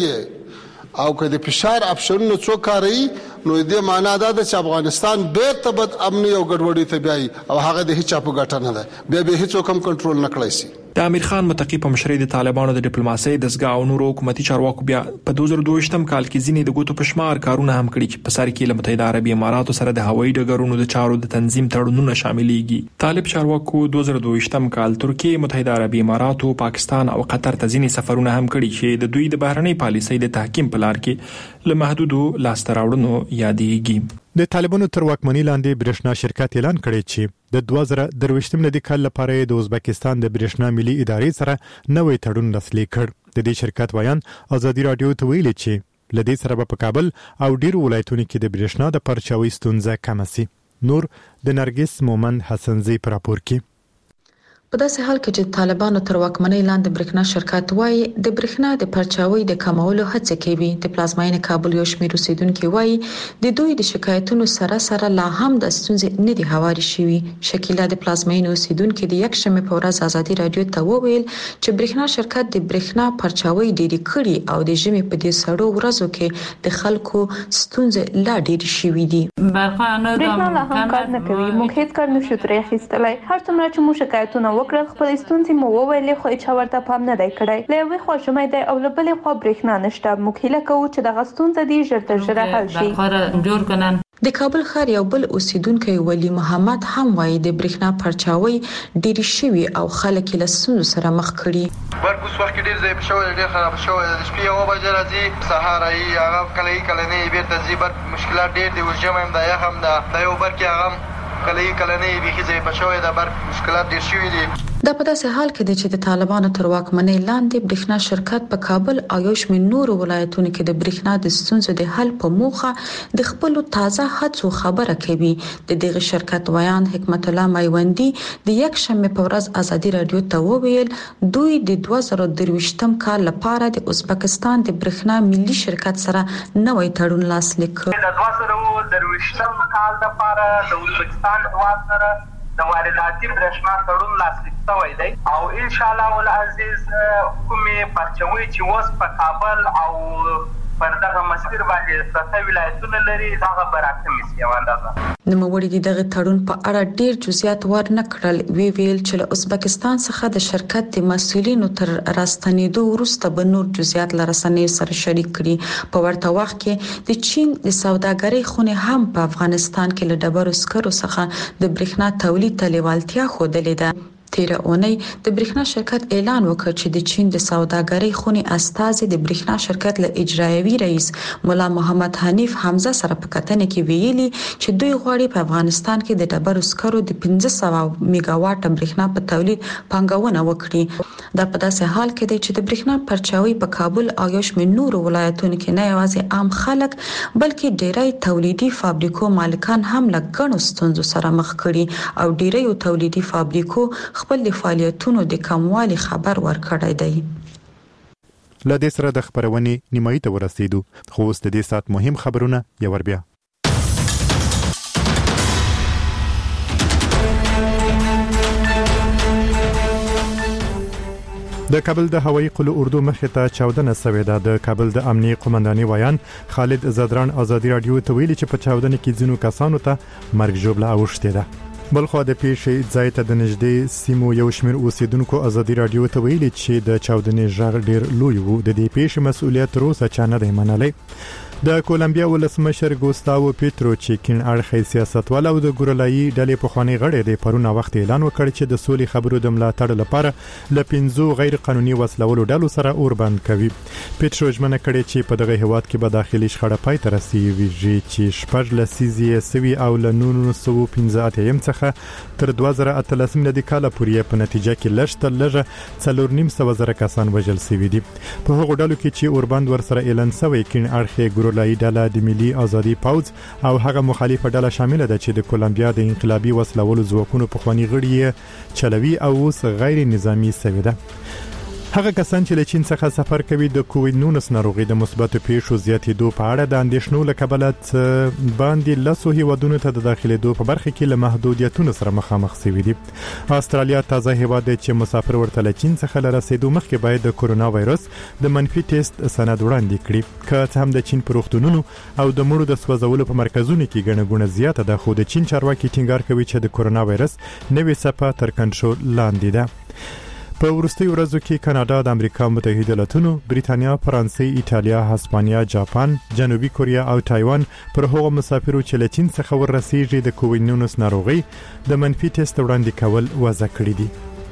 چلېږي او که د فشار اپشنونه څوک کاروي نو دې معنا دا ده چې افغانستان بیرته بد امني او ګډوډۍ ته بیایي او هغه د هیچا په ګټه نه ده، بیا به هیڅوک هم کنټرول نه کړی شي. د امیر خان متقی په مشرۍ د طالبانو د ډیپلوماسۍ دستګاه او نورو حکومتي چارواکو بیا په 2022م کال کې ځینې د ګوتو په شمار کارونه هم کړي چې په سر کې له متحده عربي اماراتو سره د هوایي ډګرونو د چارو د تنظیم تړونونه شاملېږي. طالب چارواکو 2022م کال ترکیه، متحده عربي اماراتو، پاکستان او قطر ته ځینې سفرونه هم کړي چې د دوی د بهرنۍ پالیسۍ د تحکیم په لار کې له محدودو لاسته راوړنو یادېږي. د طالبانو تر واکمنۍ لاندې برېښنا شرکت اعلان کړی چې د 2023م لدی کال لپاره د ازبکستان د برېښنا ملي ادارې سره نوې تړون لاسلیک کړ. د دې شرکت ویان ازادي رادیو ته ویلي چې لدی سره په کابل او ډیرو ولایتونو کې د برېښنا د پرچاوي ستونزه کم شي. نور د نرګس مومن حسنزی پر راپور کې. په داسې حال کې چې طالبانو تر واکمنۍ لاندې برېښنا شرکت وایي د برېښنا د پرچاوي د کمولو هڅه کوي. د پلازمینې کابل یو شمېر اوسیدونکو وایي د دوی د شکایتونو سره لا هم د ستونزې نه دي هواري شوي. شکیلا د پلازمینې اوسیدونکو د یکشنبه په ورځ ازادي رادیو ته وویل چې برېښنا شرکت د برېښنا پرچاوي ډېری کړي او د ژمي په دې سړو ورځو کې د خلکو ستونزې لا ډېرې شوي دي. برېښنا لا هم کار نه کوي، موږ هیڅ کار نشو ترې اخیستلی. هر څومره چې موږ شکایتونه وکړل خپل ستونزې مو وویلې خو هیڅ ورته پام نه دی کړی. له یوې خوا ژمی دی او له بلې خوا برېښنا نشته. موږ هیله کوو چې دغه ستونزه دې ژر تر ژره حل شي. د کابل ښار یو بل اوسیدونکی ولی محمد هم وایي د برېښنا پرچاوي ډېری شوي او خلک له ستونزو سره مخ کړي. برق اوس وخت کې ډېر ضعیف شوی، ډېر خراب شوی. د شپې 9 بجې راځي، سهار یې هغه کله نه بیرته ځي. برق مشکلات ډېر دي، اوس ژمی هم دا یخ هم دا یو برق هغه کله نه بیخي ضعیف شوی. دا برق مشکلات ډېر شوي دي. دا په داسې حال کې چې د طالبانو تر واکمنۍ لاندې برېښنا شرکت په کابل او یو شمېر نورو ولایتونو کې د برېښنا د ستونزو د حل په موخه د خپل تازه هڅو خبره کوي. د دغه شرکت ویان حکمت الله میوندی د یکشنبه په ورځ ازادي رادیو ته وویل دوی د 2023م کال لپاره د ازبکستان د برېښنا ملي شرکت سره نوې تړون لاسلیک کړ. د 2023م کال لپاره د ازبکستان هیواد سره د وارداتي برېښنا تړون لاسلیک شوی دی او ان شاء الله ولعزیز کومې پرچاوي چې اوس په کابل او پر دغه مسیر باندې ستاسو ولایتونه لري دغه براکمي سي واندازه نوموړي دغه تړون په اړه ډیر جزئیات ورنه کړل ویل چې له ازبکستان څخه د شرکت د مسؤلینو تر راستنېدو وروسته به نور جزئیات لرسنې سره شریک کړي په ورته وخت کې د چین د سوداګرۍ خونې هم په افغانستان کې له ډبرو سکرو څخه د برېښنا تولید ته لیوالتیا ښودلې ده تیره اونۍ د برېښنا شرکت اعلان وکړ چې د چین د سوداګرۍ خونې استازي د برېښنا شرکت له اجرایوي رئیس مولا محمد حنیف حمزه سره په کتنه کې ویلي چې دوی غواړي په افغانستان کې د ډبرو سکرو د 1500 میگاواټ برېښنا په تولید پانګونه وکړي دا په داسې حال کې دی چې د برېښنا پرچاوي په کابل او یو شمېر نورو ولایتونو کې نه یوازې عام خلک بلکې ډېری تولیدي فابریکو مالکان هم له ګڼو ستونزو سره مخ کړي او ډېری تولیدي فابریکو خپل د فعالیتونو د کموالي خبر ورکړی دی. لدې سره د خبرونې نیمایي ته ورسېدو خو اوس د دې سات مهم خبرونه یو ور بیا. د کابل د هوایي قلعه اردو مخې ته چاودنه شوې ده. د کابل د امنیي قومنداني وایان خالد زدران ازادي رادیو ته ویلي چې په چاودنه کې ځینو کسانو ته مرګ ژوبله اوښتې ده. بلخو د پیښې ځای ته د نږدې سیمو یو شمېر اوسیدونکو ازادي رادیو ته ویلي چې د چاودنې ژغ ډیر لوی وو. د دې پیښې مسؤلیت تر اوسه چا نه دی منلی. د کولمبیا ولسمشر ګوستاو پیټرو چې کین اړخي سیاستوال او د ګورلایي ډلې په خواني غړي د پرونه وخت اعلان وکړ چې د سولې خبرو د ملاتړ لپاره ل 15 غیر قانوني وسلولو ډلو سره اور بند کوي. پیټرو ژمنه کړې چې په دغه هیواد کې به داخلي شخړه پای ته رسیږي چې شپږ لسیزې سوي او ل 1915 څخه تر 2013 ملي کال پورې په نتیجه کې لږ تر لږه 4.5 کسان وژل شوي دي. په هغو ډلو کې چې اور بند ور سره اعلان شوی کین اړخي ګورلایي ډله د ملي ازادي پوځ او هغه مخالفه ډله شامل ده چې د کولمبیا د انقلابي وسلولو ځواکونو په خواني غړي چلوي او اوس غیر نظامی سوي ده. هغه کسان چې له چین څخه سفر کوي د کووډ 19 ناروغي د مثبتو پیښو زیاتېدو په اړه د اندېښنو له کبله باندې لاسو هیوادونو ته د داخلېدو په برخه کې له محدودیتونو سره مخامخ شوي دي. استرالیا تازه هیواد چې مسافر ورته له چین څخه له رسیدو مخکې باید د کورونا وایرس د منفي ټیسټ سند وړاندې کړي. که څه هم د چین په روغتونونو او د مړو د سوځولو په مرکزونو کې ګڼه ګوڼه زیاته ده خو د چین چارواکي ټینګار کوي چې د کورونا وایرس نوې څپه تر کنټرول لاندې ده. په وروستي ورځو کې کاناډا د امریکا متحده ایالاتونو، بریتانیا، فرانسې، ایټالیا، هسپانیا، جاپان، جنوبي کوریا او تایوان پر هغو مسافرو چې له چین څخه ورسېږي د کووډ 19 ناروغي د منفي ټیسټ وړاندې کول وضع کړی دي.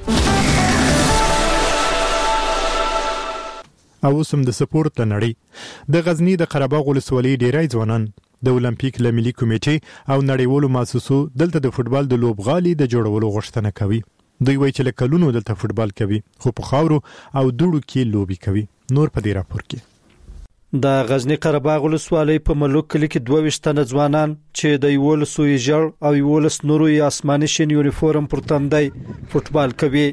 او سم د سپورت نړۍ د غزنی د قرهباغ ولسوالۍ ډیری ځوانان د اولمپیک ل ملي کمیټې او نړیوالو مؤسسو دلته د فوتبال د لوبغالي د جوړولو غوښتنه کوي. دوی وایي چې له کلونو دلته فوتبال کوي خو په خاورو او دوړو کې لوبي کوي. نور په دې راپور کې د غزنی قرهباغ ولسوالۍ په ملوک کلی کې 22 تنه ځوانان چې د یول سوی جړ او یول سنورو یا آسماني شین یونیفورم پر تندای فوتبال کوي.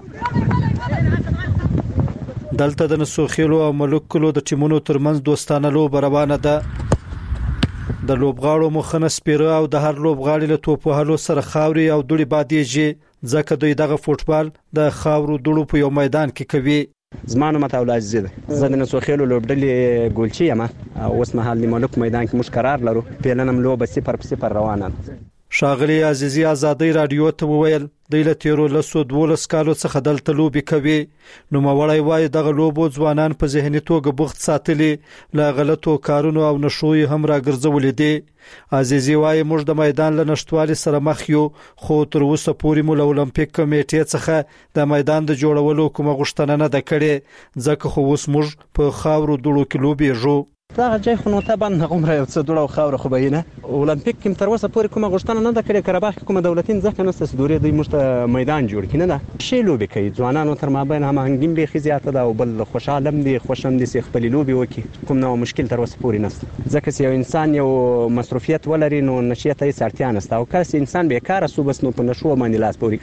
دلته د نسوخیلو او ملوک کلو د ټیمونو ترمنځ دوستانه لوبه روانه ده. د لوبغاړو مخنه سپیره او د هر لوبغاړي له توپ وهلو سره خاوري او دوړي بادیږي ځکه دوی دغه فوتبال د خاورو دوړو په یو میدان کې کوي. زمانو متاول عزیز زه د نسوخیلو لوبډلې ګولچی یم او اوس مهال د ملک میدان کې موږ قرار لرو پیلنم لوبه 0-0 روانه. شاغلی عزیزی ازادي رادیو ته وویل د لتیرو لسو 12 کالو څخه دلته لوبي کوي. نو مړی وای دغه لوبو ځوانان په ذهني توګه بوخت ساتلي لا غلطو کارونو او نشوي هم راګرځولې دي. عزیزی وای موږ د میدان له نشټوالي سره مخ یو خو تر اوسه پورې مول اولمپیک کمیټې څخه د میدان د جوړولو کومه غوښتنه نه ده کړې ځکه خو اوس موږ په خاورو دوړو کې لوبي جو. دا ځای خو نو ته باندې غومره یو څه دوړو خاور خو به نه اولمپیک کې تر اوسه پورې کومه غوښتنه نه ده کړې. قرهباغ کې کومه دولتین ځکه نو ستاسو دورې دوی مشته میدان جوړ کینه ده شی لوبي کوي ځوانانو تر مابین هم هنګیم به خزياته ده او بل خوشاله دي خوشم دي سي خپل لوبي وکي کوم نو مشکل تر اوسه پورې نشته ځکه چې یو انسان یو مصروفیت ولري نو نشیته یې سرتیا نشته او کله انسان بیکاره سو بس نو په نشو باندې لاس پوري کینه.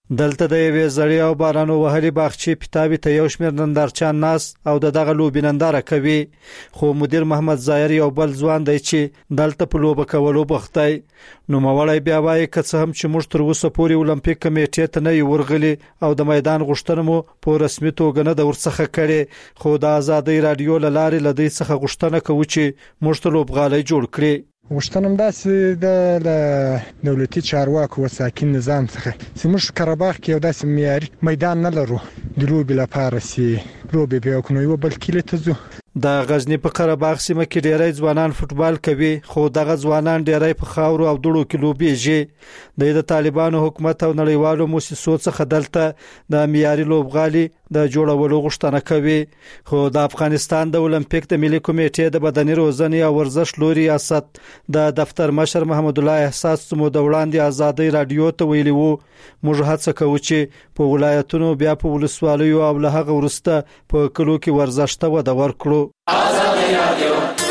دلته د یوې زړې او بارانو وهلي باغچې پیتابي ته یو شمېر نندارچان ناس او دغه لوبې ننداره کوي، خو مدیر محمد ظاهر یو بل ځوان دی چې دلته په لوبه کولو بوخت دی. نوموړی بیا وایي که څه هم چې موږ تر اوسه پورې اولمپیک کمیټې ته نه یو ورغلي او د میدان غوښتنه مو په رسمي توګه نه د ورڅخه کړي، خو د آزادۍ رادیو له لارې لدی څخه غوښتنه کوي چې موږ ته لوبغالۍ جوړ کړي. غوښتنه داسې د دولتي چارواکو او ساکن نظام څخه چې موږ قره‌باغ کې یو داسې معیاري میدان نه لرو د لوبې لپاره چې لوبې به وکړو، یو بل کلی ته ځو. د غزنی په قره‌باغ سیمه کې ډیری ځوانان فوتبال کوي، خو دغه ځوانان ډیری په خاورو او دوړو کې لوبېږي. د طالبانو حکومت او نړیوالو مؤسسو څخه دلته د معیاري لوبغالي د جوړولو غوښتنه کوي، خو د افغانستان د اولمپیک د ملي کمیټې د بدني روزنې او ورزش لوري ریاست د دفتر مشر محمد الله احساس مو د وړاندې آزادۍ رادیو ته ویلي وو موږ هڅه کوو چې په ولایتونو بیا په ولسوالیو او له هغه وروسته په کلو کې ورزش ته وده ورکړو. آزادۍ رادیو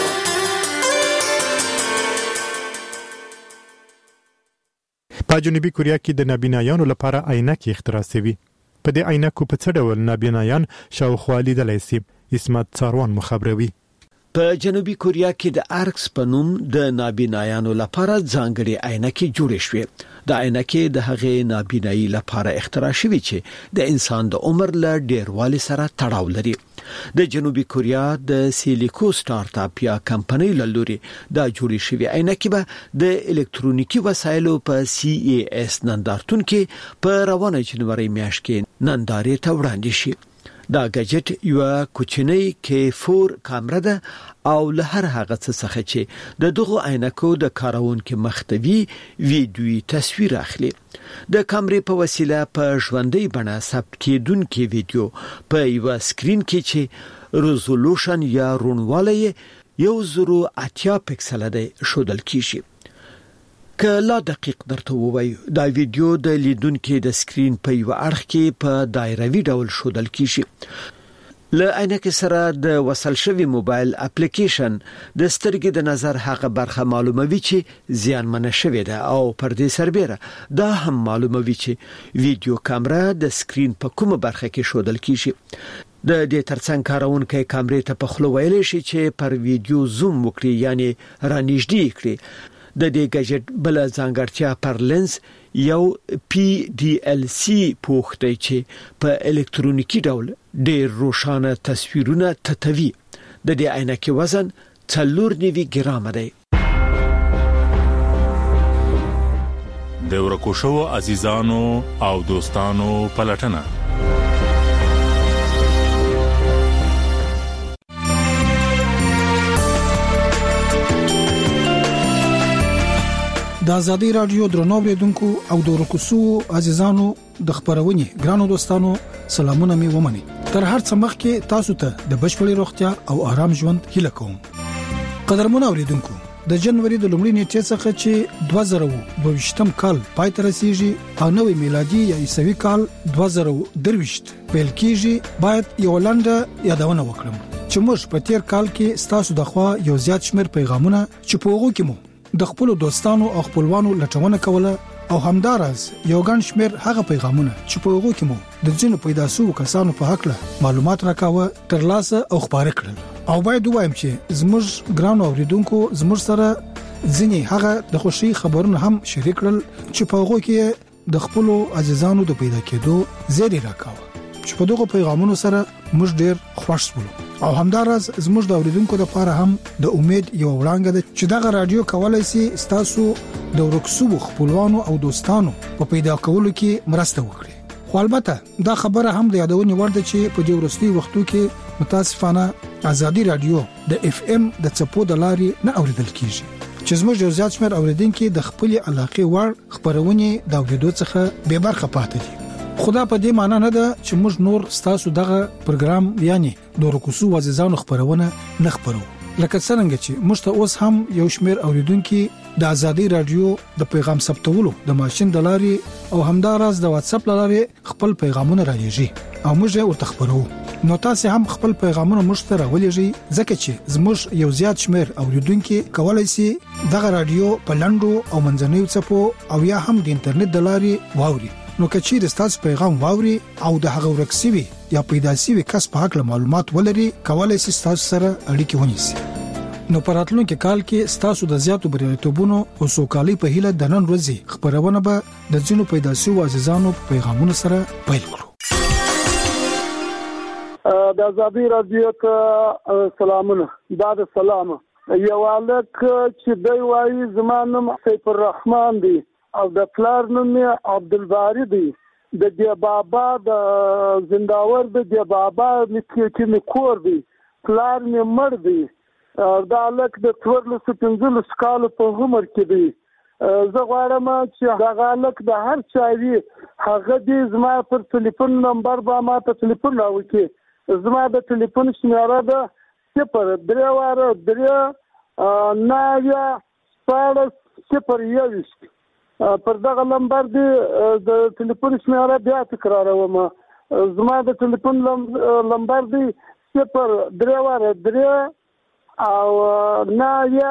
په جنوبي کوریا کې د نابینایانو لپاره عینکې اختراع شوي. په دې عینکو په څه ډول نابینایان شاوخوا لیدلی شي؟ اسمت څاروان مخابروي. په جنوبي کوریا کې د ارکس په نوم د نابینایانو لپاره ځانګړي عینکې جوړې شوې. د عینکې د هغې نابینایي لپاره اختراع شوې چې د انسان د عمر له ډیروالي سره تړاو لري. د جنوبي کوریا د سیلیکو سٹارټ اپ یا کمپنۍ له لوري د جوړې شوې عینکې به د الکترونیکي وسایلو په CES نندارتون کې په روانه جنوري میاشت کې نندارې ته وړاندې شي. دا گجټ یو کوچنی K4 کامره ده او له هر هغه څه څخه چې د دغه عینکو د کارونکو مختوي ویډیوي تصویر اخلي. د کامرې په وسیله په ژوندۍ بڼه ثبت کیدونکو ویډیو په یو سکرین کې چې ریزولوشن یا رونوالی 1080 پکسل ده شودل کیږي. که لا دقیق درته ووایو دا ویډیو د لیدونکو د سکرین په یو اړخ کې په دایروي ډول شودل کیږي. له عینکې سره د وصل شوی موبایل اپلیکیشن د سترګې د نظر هغه برخه معلوموي چې زیانمنه شوې ده او پر دې سربېره دا هم معلوموي چې ویډیو کامرا د سکرین په کومه برخه کې شودل کیږي. د دې ترڅنګ کارونکو کامرې ته په خلو ویلي شي چې پر ویډیو زوم وکړي یعنی رانږدې کړي. د دې گجټ بل ځانګړتیا پر لنس یو PDLC پوښ دی چې په الکترونیکی ډول ډېر روښانه تصویرونه تتوي. د دې عینکې وزن 490 ګرام دی. د ورکوشو عزیزانو او دوستانو پلټنه د آزادۍ رادیو درنو اوریدونکو او د ورکوسو عزیزانو د خبرونې ګرانو دوستانو سلامونه می ومني. تر هر څه مخکې تاسو ته د بشپړې روغتیا او آرام ژوند هیله کوم. قدرمن اوریدونکو د جنوري د لومړۍ نیټې څخه چې 2022م کال پای ته رسیږي او نوې میلادي یا عیسوي کال 2023 پیل کیږي، باید یو لاندې یادونه وکړم چې موږ په تیر کال کې ستاسو د خوا یو زیات شمېر پیغامونه چې په هغه کې مو د خپل دوستانو او خپلوانو لټونه کوله او همدارس یو ګڼ شمېر هغه پیغامونه چې په هغه کې مو د ځینو پیدا شوو کسانو په حق له معلومات راکاوه ترلاسه او خبره کړل. او باید وایم چې زموږ ګران اوریدونکو زموږ سره ځینې هغه د خوشي خبرونه هم شریک کړل چې په هغه کې د خپل عزیزانو د پیدا کېدو زیری راکاوه چې په دغه پیغامونو سره موږ ډېر خوښ شول. او همدارس زموږ د اوریدونکو لپاره هم د امید یو وړاندې ده چې دغه رادیو کولای شي تاسو د ورکسو خپلوانو او دوستانو په پیدا کولو کې مرسته وکړي. خو البته دا خبره هم د یادونې وړ ده چې په دې ورستي وختو کې متاسفانه آزادۍ رادیو د FM د چپو د لارې نه اوریدل کیږي چې زموږ یو زیات شمېر اوریدونکو د خپل علاقې وړ خبرونه د اوریدو څخه به برخه پاتې دي. خدا په دې معنی نه ده چې موږ نور ستاسو دغه پروګرام یعنی د ورکوسو عزیزانو خبرونه نه خبرو. لکه څنګه چې موږ ته اوس هم یو شمېر اوریدونکو د آزادۍ رادیو د پیغام ثبتولو د ماشين د لارې او همدارس د واتس اپ لارې خپل پیغامونه راځي او موږ ورته خبرو. نو تاسو هم خپل پیغامونه موږ ته راولېږئ ځکه چې زموږ یو زیات شمېر اوریدونکو کولای شي دغه رادیو په لندو او منځنیو چپو او یا هم د انټرنیټ د لارې واوري. نو کچیر ستاسو پیغام واوري او د هغه ورکسوي یا پیدا شوی کس په حق معلومات ولري کولای شي تاسو سره اړیکه ونیسي نو پراتلون کې کال کې ستاسو د زیاتو بریالیتوبونو او سوکالي په هیله د نن ورځې خبرونه به د ځینو پیدا شوی عزیزانو په پیغامونو سره پیل کړو د ازادي رادیو ته سلامونه دا د سلام یو الک چې دی وایي زمانم سیف الرحمن دی او د پلار نوم عبدالباری دی د دی بابا د زنداور د دی بابا چې کور دی پلار می مړ دی دا الک د 15 کال په عمر کې دی زه غواړم چې دا الک د هر چا وی هغه دې زما پر ټلیفون نمبر با ما ته ټلیفون راوړي زما د ټلیفون شمیره ده 0 9 0 پر دغه نمبر دی د ټلیفون شمیره بیا تکراروم زما د ټلیفون نمبر دی 0 او 9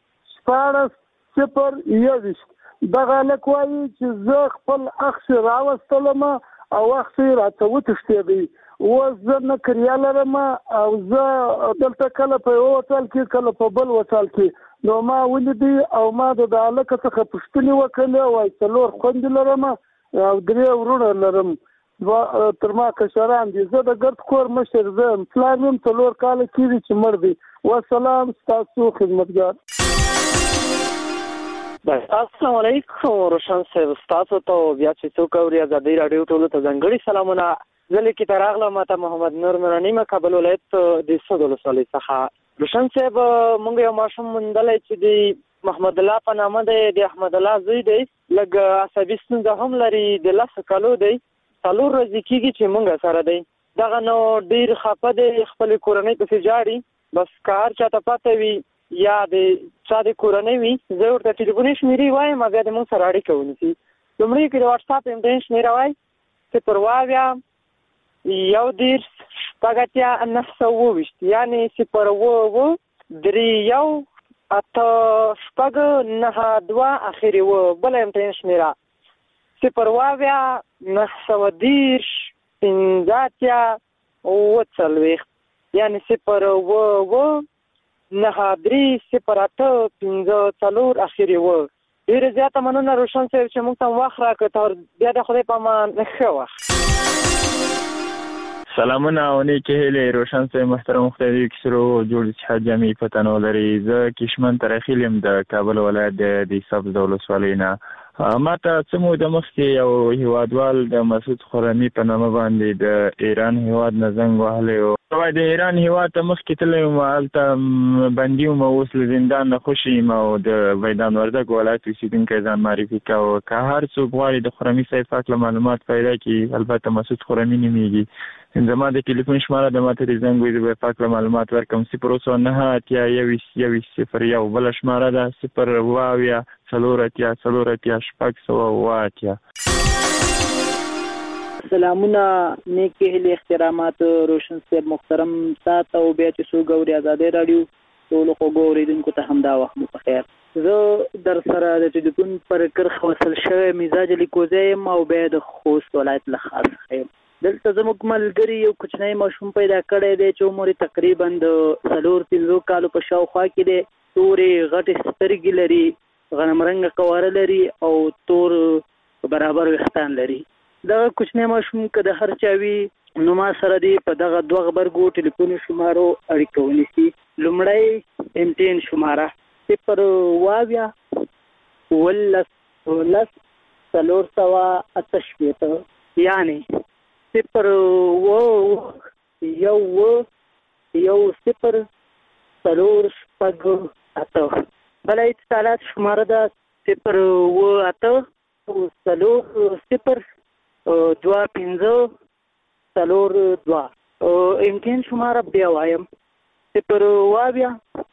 0 دغه لکوي چې زه خپل اخ راوستلم او اخ راته وتښتېدی وزه نه کړیاله رما او زه دلته کله په یو وصل کې کله په بل وصل کې نو ما ولیدي او ما د علاقه څخه پښتني وکړه وای څلور خوند لرم او درې ورونه لرم تر ما کشران دي زه د ګرد کور مشر زم پلانم څلور کال کېږي چې مړ دي والسلام تاسو خدمتګار السلام علیکم روشن صاحب تاسو ته بیا چې څوک اوري ازادي رادیو ټولو ته ځانګړي سلامونه زه لیکي تراغله ماته محمد نور مرانی ما کابل ولایت د سودول صالح څخه روشن صاحب مونږ یو ماشوم مندلای چې دی محمد الله په نامه دی د احمد الله زوی دی لګ عصبي ستونزه هم لري د لاس کالو دی څلور ورځې کېږي چې مونږ سره دی دغه نو ډیر خپه دی خپل کورنۍ په جاړي بس کار چاته پته وي یا د چا د کورنۍ وي زه ورته ټلیفون شمیرې وایم بیا د مونږ سره اړیکه ونیسي لومړی کې د واتس اپ امتحان شمیره وای چې پرواویا یو دیر شپږتیا 920 یعنی 0 درې یو اته شپږ 9 اخري و بل امتحان شمیره 0 910 پنځاتیا او څلوېښت یعنی 0 9 0 8 5 اخري و ډیر زیاته مننه روشن صاحب چې موږ ته وخت راکړ بیا د خدای په امان ښه وخت سلامونه او نیکه هیله روشن صاحب محترم مختاری کسرو جوړ چې جامع پتنو لري زه کشمن ترخیلم د کابل ولایت د سبز ولسوالینا ماته سمو د مخکې یو هیوادوال د مسعود خرمی په نامه باندې د ایران هیواد نزنګ وهلی او د ایران هیواد ته مخکې تللی وم هلته بندي وم اوس له زندان نه خوشي یم او د میدان وردګ ولایت اوسېدونکی ځان معرفي کوه که هر څوک غواړي د خرمي صاحب په هکله معلومات پیدا کړي البته مسعود خرمي نومېږي زما د ټلیفون شماره د ما ته د زنګ وي زه به په هکله معلومات ورکړم 0 بله شماره ده 0 4 سلامونه نیکی هیله احترامات روشن صاحب محترم سات او بیا چې سو ګوري ازادي رادیو ټول خو ګوریدونکو ته همدا وخت مو په خیر زه در سره د ټلیفون پر کرخ وصل شوی مزاج لیکوزایم او بیا د خوست ولایت له خاص خیم دلته زموږ ملګری یو کوچنی ماشوم پیدا کړی دی چې عمر تقریبا د 4-5 کالو په شاوخوا کې دی تورې غټې سترګې لري غنم رنګه کواره لري او تور برابر ویښتان لري دغه کوچنی ماشوم که د هر چا وي نو ما سره دی په دغه 2 غبرګو ټلیفون شمارو اړیکه ونیسي لومړی امتحان شماره 0 یعنی 0 بله اتصالات شماره ده 0 2 امتحان شماره بیا وایم 0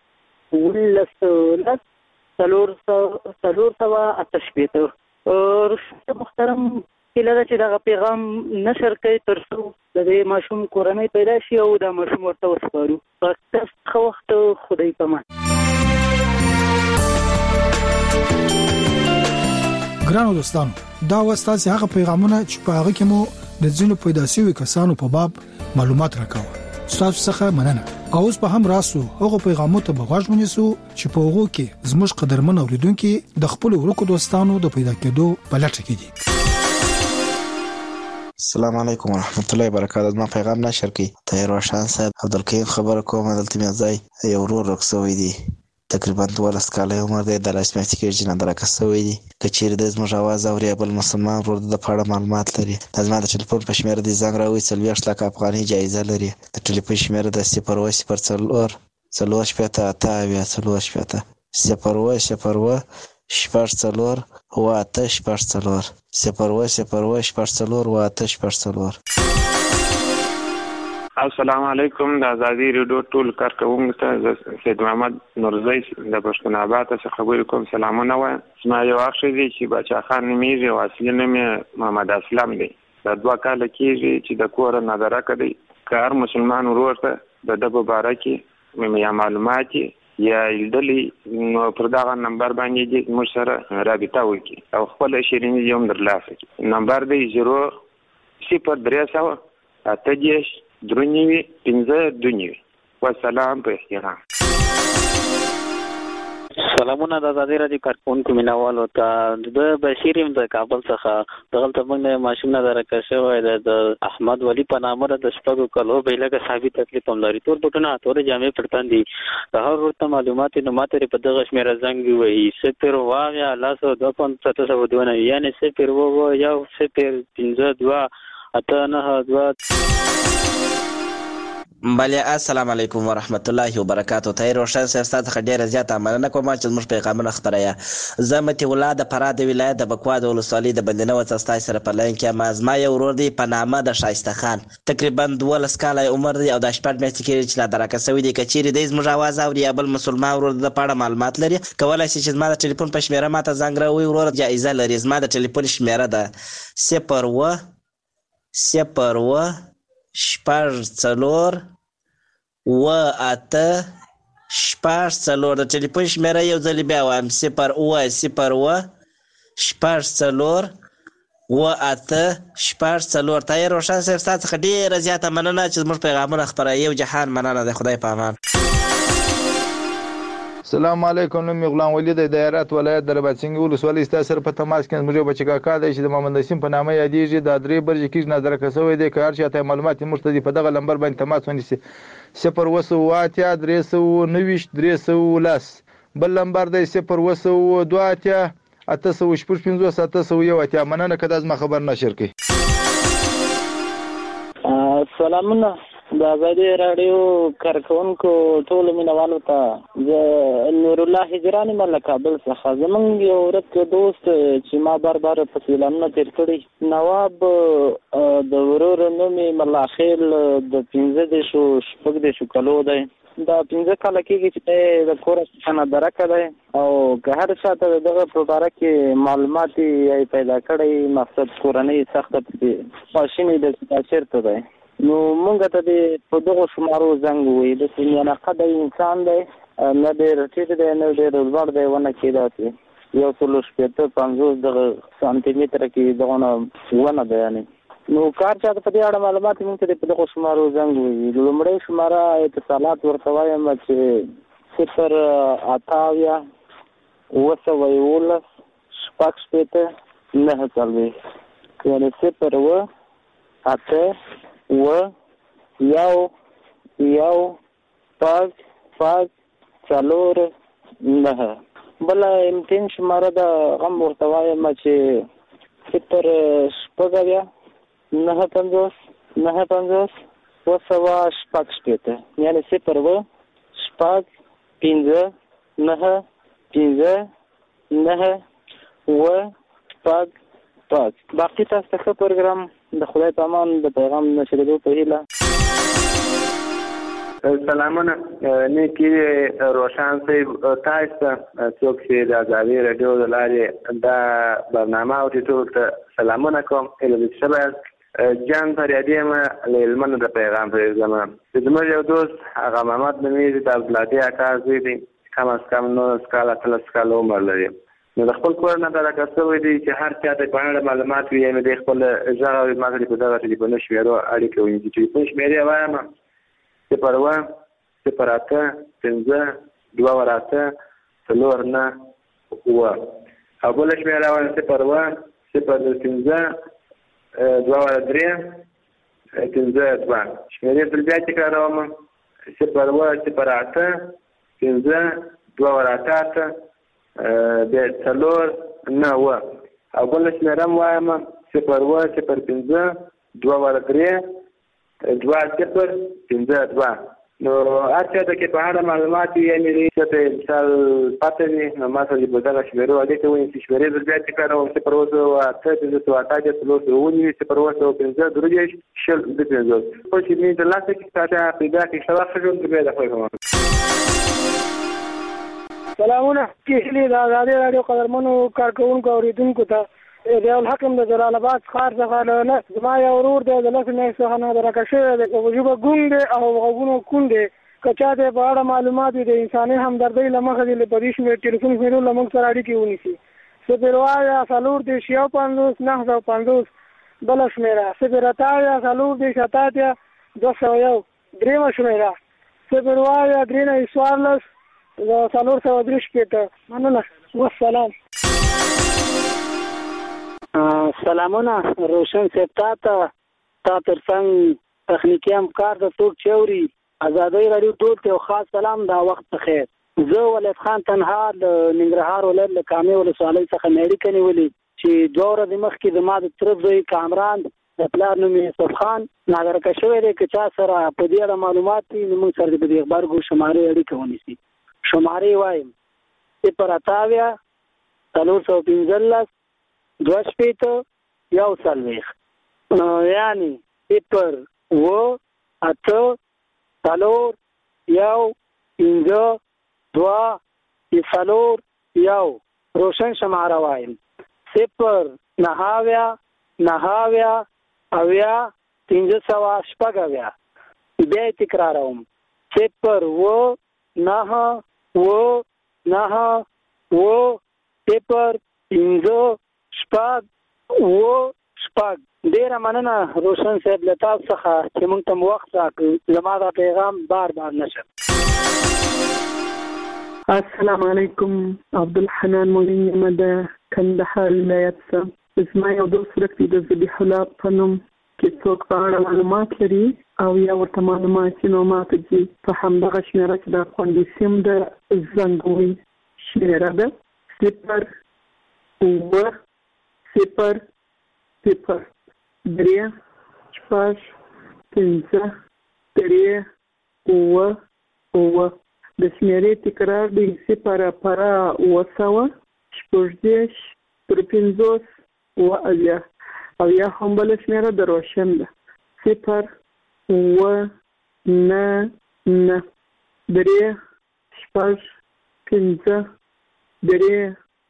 محترم هیله ده چې دغه پیغام نشر کړئ تر څو د دې ماشوم کورنۍ پیدا شي او دا ماشوم ورته وسپارو تاسو ښه وخت خدای په امان ګرانو دوستانو دا واستاسي هغه پیغامونه چې په هغه کې مو د ځینو پیدا شوی کسانو په باب معلومات راکاوه. تاسو څخه مننه. او اوس په هم راسو هغه پیغامونه ته بغاښ ونیسو چې په هغه کې زموږ قدرمن اوریدونکو د خپل ورکو دوستانو د پیدا کېدو په لټه کې دي. السلام علیکم ورحمت الله وبرکاته. ما پیغام نشر کی طاهر روشن صاحب عبدالکریم خبر کوم دلته مې ځای یو ورور رخصوي دي تقریبا 12 کال عمر دی د لاسماتي کې جنا درکسوي دي کچیر د زموږ आवाज اوري بل مسلمان ورور د پاړه معلومات لري د زما د ټلیفون په شمیره د زنګ راوي 30 لک افغاني جایزه لري د ټلیفون شمیره د 004 السلام علیکم د ازادي ریډیو ټول کارکونکو ته سید محمد نورزی د پښتون آباد څخه خبرې کوم. سلامونه وایم. ما یو اخ دی چې بچا خان نومیږي او اصلي نوم یې محمد اسلم دی. د 2 کال کېږي چې د کور نه درکړي کار مسلمان ورور ته د دبو بارکی مې معلومات یا دلی نو پر دا نمبر باندې د موږ سره رابطه وکړي او خپل شیرینی یوم درلاسه نمبر دی 00300 اتجش درونیوی 15 والسلام په احترام. سلامونه د ازادي راډیو کارکونکو مینوالو ته د بشیریم د کابل څخه دغلته موږ ماشوم نه درکښه وای د احمد ولی په نامه د شپږو کلو بیلګه ثابت تکلیف هم لري. تور بټونه تور جامې پړتان دي د هر ورته معلومات نو ماته په دغه شمیره زنګ وي 0 واغیا لاسو 2702 یعنی 0 یو 052 بله السلام علیکم ورحمت الله وبرکاتو. طاهر روشن صاحب ستاسو ډیره زیاته مننه کوم چې موږ پیغامونه خبره زه متي ولادت د فراه د ولایت د بکوا د ولسوالۍ د بندنه وڅستای سره په لاین کې ما یو ورور دی په نامه د شایسته خان تقریبا 12 کال عمر دی او د شپږ میاشتې کې چې لا درکسوي دی کچيري د زموږ आवाज اوري بل مسلمان ورور د پاړه معلومات لري کولای شي چې ما د ټلیفون په شمیره ماته زنګ راوي ورور جایزه لري. زما د ټلیفون شمیره ده 0 د ټلیفون شمیره یو ځل بیا وایم 0 طاهر روشن صاحب ستاسو ډیره زیاته مننه چې موږ پیغامونه خبره یو جهان مننه د خدای په امان. السلام علیکم. نوم غلام ولی د دایرات ولایت دربڅنګ ولسوالۍ ستاسو سره په تماس کې زموږ بچی کاکا دی چې د محمد نسیم په نامه یادېږي د درې برج کې نظر کسوي دی کار چې ته معلومات مرتدی په دغه نمبر باندې تماس ونیسي 0 بل نمبر دی 0 مننه کدا زما خبر نشر کی. سلامونه د ازادي راډیو کارکونکو ټول مینوالو ته نور الله هجرانی مله کابل څخه زمونږ یو ورک دوست چې ما بار په سیلانو تیر کړی نواب د ورور نوم مله خیل د 15 کلو دی دا 15 کال کېږي چې د کور څخه درکړی او که هر څه دغه په اړه کې معلومات یې پیدا کړی مقصد کورنۍ سخت ماشینې د چیرته دی نو مونږ ته په دغه شمارو زنګ وي د سینه قد انسان دی نه ډېر ټیټ دی نه ډېر لوړ دی ونه کېداسي 150 دغه سانتي متر کې دغه ونه دی یعنی نو کار چې په دې اړه معلومات مونږ ته په دغه شمارو زنګ وي. لومړی شماره اتصالات ورته وایم چې 0 یعنی 0 بل امتحان شماره د غم ورته وایم چې 0 یعنی 0 باقي تاسو ته پروګرام د خدای په امان د پیغام نشریدو په هیله. سلامونه نیکی روشن صاحب تاسو څوک چې د ازادي راډیو د لارې دا برنامه او ټول ته سلامونه کوم اله شبه جان فریادی ما لمن د پیغام په زمان زموږ یو دوست هغه محمد نومیږي د عبدالعزیز اکا زوی دی کم از کم 9 کال عمر لري نو د خپل کور نه دا کسوي دي چې هر چا ته په اړه معلومات وي نو د خپل ځای ما ته په دغه ټلیفون شمیرو اړیکه ونیسي چې ټلیفون شمیرې وایم 01 08 15 2 4 9 او بل شمیره وایم 01 015 2 3 15 2 شمیرې بل بیا تکراروم 01 08 15 2 4 د 4 9 او بل شمیره وایم 01 015 2 3 2 0 15 2 نو هرچا ته کې په اړه معلومات یې لري چې مثال پاتې نه ما ته د بدل شمیرو اړیکه ونی چې شمیرې د ځای تکراروم 0 15 درجه شل د 15 په چې می د لاسه کې تاسو پیدا کې شواخ جوړ کړئ د خپل سلامونه کلی د آزادي رادیو قدرمنو کارکونکو اوریدونکو ته د الحکم د جلال آباد ښار څخه نه زما یو ورور دی د لاسه نه څخه نه درکشه د وجوبه ګوند او غوونو کوند کچا د په اړه معلومات د انساني همدردۍ لمخه د پدیش مې ټلیفون میرو لمن سره اړیکه ونیسي سپیروایا سالور د 56 950 بل شمیره سپیرتایا سالور د 77 201 دریم شمیره سپیروایا درینه سوارلس سالور سو درش کېته مننه والسلام سلامونه روشن سپتا تا ترڅنګ تخنیکی همکار د ټوک چوري آزادۍ رادیو ټول ته خاص سلام دا وخت خیر زه ولید خان تنها د ننګرهار ولایت له کامې ولسوالۍ څخه مېړی کني ولي چې دوه ورځې مخکې د ما د طرف زوی کامران د پلار نوم یوسف خان ناګرکه شوی دی که چا سره په دې اړه معلومات دي نو موږ سره د دې خبرګو شمارې اړیکه ونیسي شمارې وایم 0 315 2 شپېته 1 یعنی 0 8 4 1 5 2 4 روشن شماره وایم 0 9 اویا 300 بیا تکراروم 0 9 0 5 شپږ ډیره مننه روشن صاحب له تاسو څخه چې موږ ته وخت راکړ زما دا پیغام بار نشه السلام علیکم عبدالحنان مولوی احمد کندهار ولایت څخه زما یو دوست ورک دی د ذبیح الله په نوم کې څوک په اړه معلومات لري او یا ورته معلومات نو ماته دي په همدغه شمیره چې د خوندي سیم د زنګوي شمیره ده 0 0 0 3 4 5 3 د شمیرې تکرار دی 0 para 9 شپږدېرش تر 50 او یا هم بل شمیره د روشن ده 0 9 3 شپږ 5 3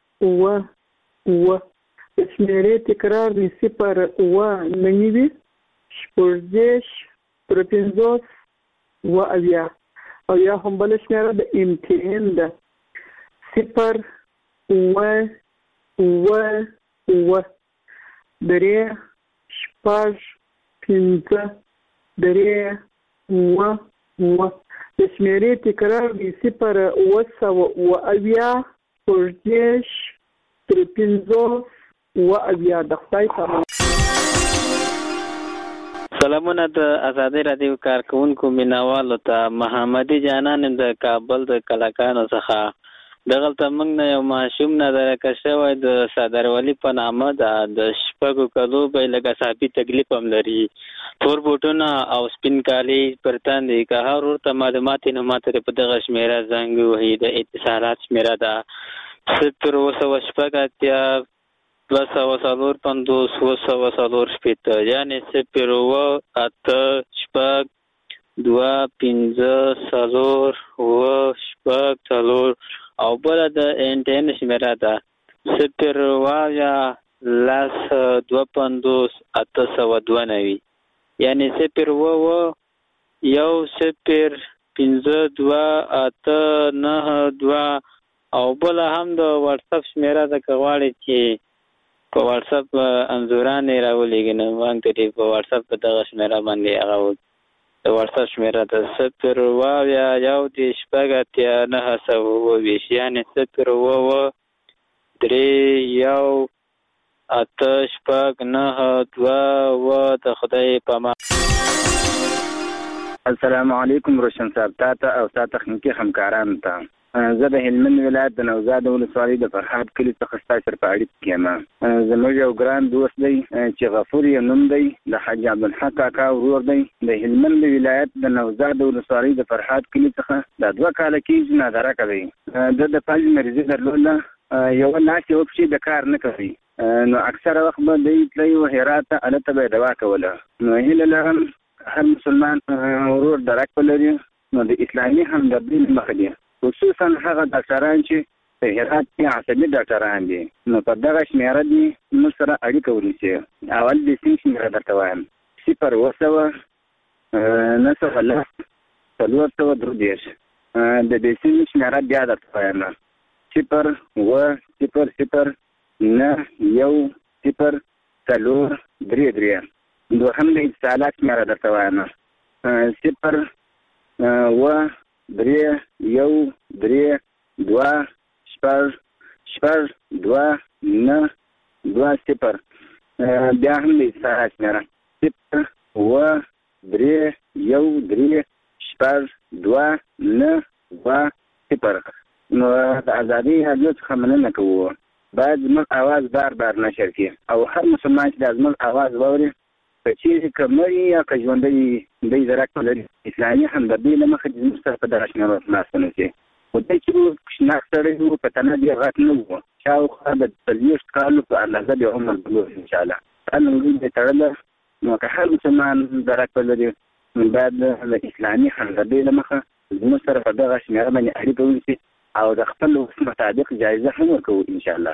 د شمیرې تکرار دی 0 9 شپږدېرش تر 50 او یا هم بل شمیره د امتحان ده 0 3 شپږ 5 3 د شمیرې تکرار دی 0 شپږدېرش تر 50 د خدای سلام سلامونه د آزادۍ رادیو کارکونکو مینوالو ته محمدي جانان د کابل د کلاکانو څخه دغلته موږ نه یو ماشوم نه درکه شوی د صدروالي په نامه د شپږو کلو به لږ اعصابي تکلیف هم لري تور بوټونه او سپین کالي پر تندې که هر ورته معلومات یې نو ماته په دغه شمیره زنګ وهي د اتصالات شمیره ده 0 250 240 یعنی 0 8 شپږ 2 5 4 او بل د انټرنیټ شمیره ده 0 250 892 یعنی 0 1 0 5 2 8 9 2 او او بل هم د واتس اپ شمیره د کغواړي چې په واتس اپ انزورانه راولېږي نو باندې په واتس اپ دغه شمیره باندې هغه د واتس اپ شمیره د 0 وایا یو د شپږ 920 یعنی 0 و 3 یو 8 شپږ 9 2 و د خدای په امان. السلام علیکم روشن صاحب تاسو او تاسو تخنیکی همکارانو ته. زه د هلمند ولایت د نوزاد ولسوالۍ د فرهاد کلي څخه ستاسو سره په اړیکه کې یم. زموږ یو ګران دوست دی چې غفور یې نوم دی، د حاج عبدالحق کاکا ورور دی، د هلمند ولایت د نوزاد ولسوالۍ د فرهاد کلي څخه د 2 کال کېږي نادره کوي. د فلج مریضي درلوده، یو لاس یو پښې د کار نه کوي، نو اکثره وخت به دی تللی و هرات ته، هلته به یې دوا کوله. نو هیله لرم هر مسلمان ورور درک ولري نو د اسلامي همدردۍ له مخې دی، خصوصا هغه ډاکټران چې په هرات کې عصبي ډاکټران دي، نو په دغه شمیره دي موږ سره اړیکه ونیسي. اول د سیم شمیره درته وایم 0 د دې سیم شمیره بیا درته وایم 0 دوهم د اتصالات شمیره درته وایم 0 3 1 3 2 شپږ 2 9 2 0. بیا هم د اتصالات شمیره 0 3 1 3 شپږ 2 9 2 0. نو د ازادي رادیو څخه مننه کوو، باید زموږ اواز بار بار نشر کړي او هر مسلمان چې د زموږ اواز واوري په چیرې که مړي یا که ژوندی دی درک ولري اسلامي همدردۍ له مخې زموږ سره په دغه شمیرو خلاص ونیسي. خو دی چې شناخت سړی و په تنه ډېر غټ نه و، شاوخوا د 40 کالو په اندازه د عمر درلود انشاءالله. دا نومځي دی تړله، نو که هر مسلمان درک ولري باید د اسلامي همدردۍ له مخه زموږ سره په دغه شمیره باندې اړیکه ونیسي او د خپل وس مطابق جایزه هم ورکوو انشاءالله.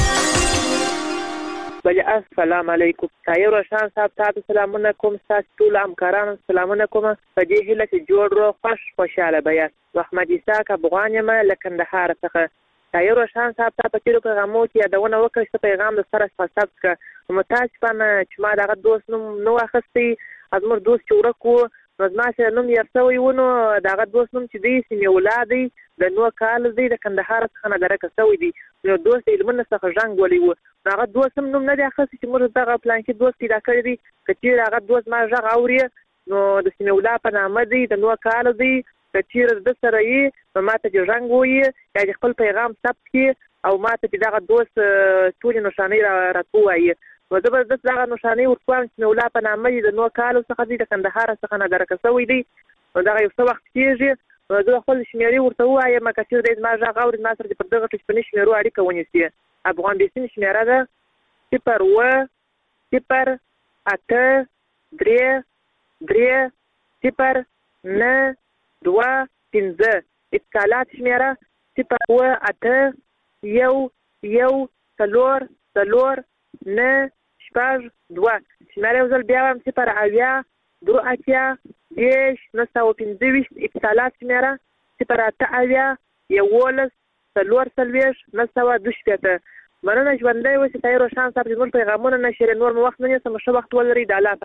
بله السلام علیکم. طاهر روشن صاحب تاسو سلامونه کوم، ستاسو ټول همکارانو سلامونه کوم، په دې هیله چې جوړ روغ خوشحاله به یاست. محمد اسحاق افغان یم له کندهار څخه. طاهر روشن صاحب ته په تېرو پیغامو کې یادونه وکړه چې پیغام د سره ثبت کړه، متاسفانه چې ما دغه دوست نوم نه واخیستی، زموږ دوست چې ورک و نو زما سره نوم یې شوی و، نو دغه دوست نوم چې دی سمیع الله دی، د 9 کال دی، د کندهار څخه نادرکه شوی دی. نو دوست یې هلمند څخه زنګ ولی و، هغه دوست هم نوم نه دی اخیستی چې موږ دغه پلانکي دوست پیدا کړی دی. که چېرې هغه دوست ما غږ اوري نو د سمیع الله په نامه دی، د 9 کال دی، که چېرې د سره یې نو ما ته چې زنګ ووایي یا د خپل پیغام ثبت کړي او ما ته چې دغه دوست ټولې نښانۍ راته ووایي، نو زه به دغه نښانۍ ورکوم چې سمیع الله په نامه دی، د 9 کالو څخه دی، د کندهار څخه نادرکه شوی دی. نو دغه یو څه وخت کېږي، نو زه خپل شمیرې ورته ووایم، که چېرې دی زما غږ اوري ما سره دې پر دغه ټلیفوني شمیرو اړیکه ونیسي. افغان بیسیم شمیره ده 0 0 8 3 3 0 9 2 5. اتصالات شمیره 0 8 1 1 4 4 9 شپږ 2. شمیره یو ځل بیا وایم 0 اویا 2 اتیا 10 925. اتصالات شمیره 0 8 اویا 11 4 922. مننه ژوندی اوسئ. طاهر روشن صاحب زموږ پیغامونه نشرې، نور مو وخت نه نیسم، ښه وخت ولرئ. د الله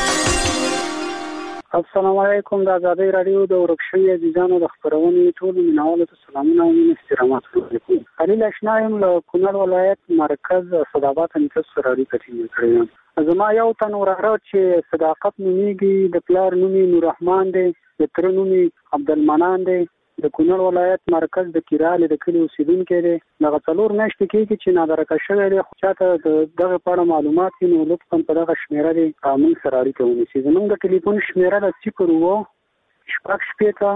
السلام علیکم. د ازادۍ راډیو د ورک شوي عزیزانو د خپرونې ټولو مینوالو ته سلامونه او مینې احترامات علیکم. خلیل اشنا یم له کونړ ولایت مرکز صدابات نیکه سره اړیکه ټینګه کړې یم. زما یو تن وراره چې صداقت نومیږي، د پلار نوم یې نوررحمان دی، د تره نوم یې عبدالمنان دی، د کونړ ولایت مرکز د کیرالې د کلي اوسیدونکی دی. دغه 4 میاشتې کېږي چې نادرکه شوی دی، خو چاته د دغه په اړه معلومات وي نو لطفا په دغه شمیره دی موږ سره اړیکه ونیسي. زموږ د ټلیفون شمیره ده 0 شپږ شپېته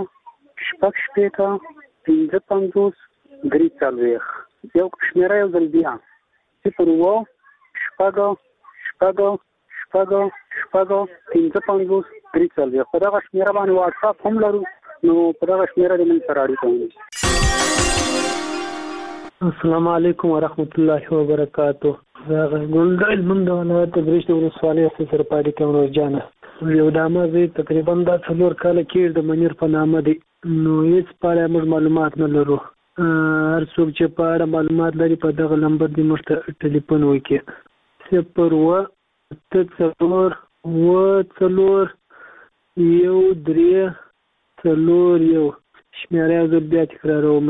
55 3 یو شمیره یو ځل بیا 0 شپږ 55 3. په دغه شمیره باندې واټساپ هم لرو، نو په دغه شمیره د من سره اړیکه ونیسي. السلام علیکم ورحمت الله وبرکاتو. زه ګل د هلمند ولایت د برېښنا ولسوالۍ سره په اړیکه یم. روزجانه یو دامه زه تقریبا دا 4 کاله کېږي د منیر په نامه دی، نو هېڅ په اړه موږ معلومات نه لرو. هر څوک چې په اړه معلومات لري په دغه نمبر دې موږ ته ټلیفون وکړي 0 شمیره زه بیا تکراروم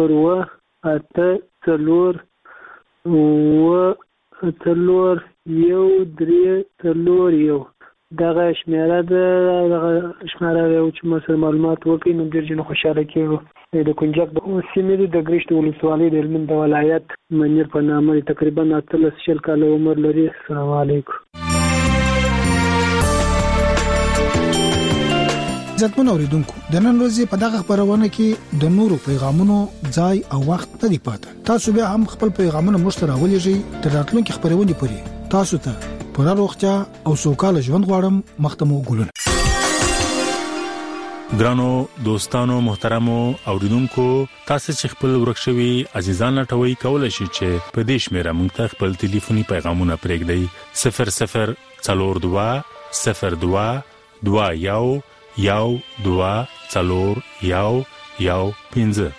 0 دغه شمیره ده دغه شمیره یو چې مسله معلومات وکړي نو ډېر جن خوشاله کېږو د کنجک د سیمې د ګریشت ولسوالۍ د هلمند ولایت منیر په نامه تقریبا 13 کاله عمر لري. السلام علیکم. عزتمن اوریدونکو د نن ورځې په دغه خبرونه کې د نورو پیغامونو ځای او وخت نه دی پاتې. تاسو به هم خپل پیغامونه مشترک ولېږئ تر راتلونکي خبرونه پورې. تاسو ته پوره روغتیا او سوکاله ژوند غواړم. مختمو ګلونه. ګرانو دوستانو محترمو اوریدونکو تاسو چې خپل ورکشوي عزیزان لټوي کولای شئ چې په دې شمیره موږ ته خپل ټلیفوني پیغامونه پرېږدئ 00420221 1 2 4 1 1 5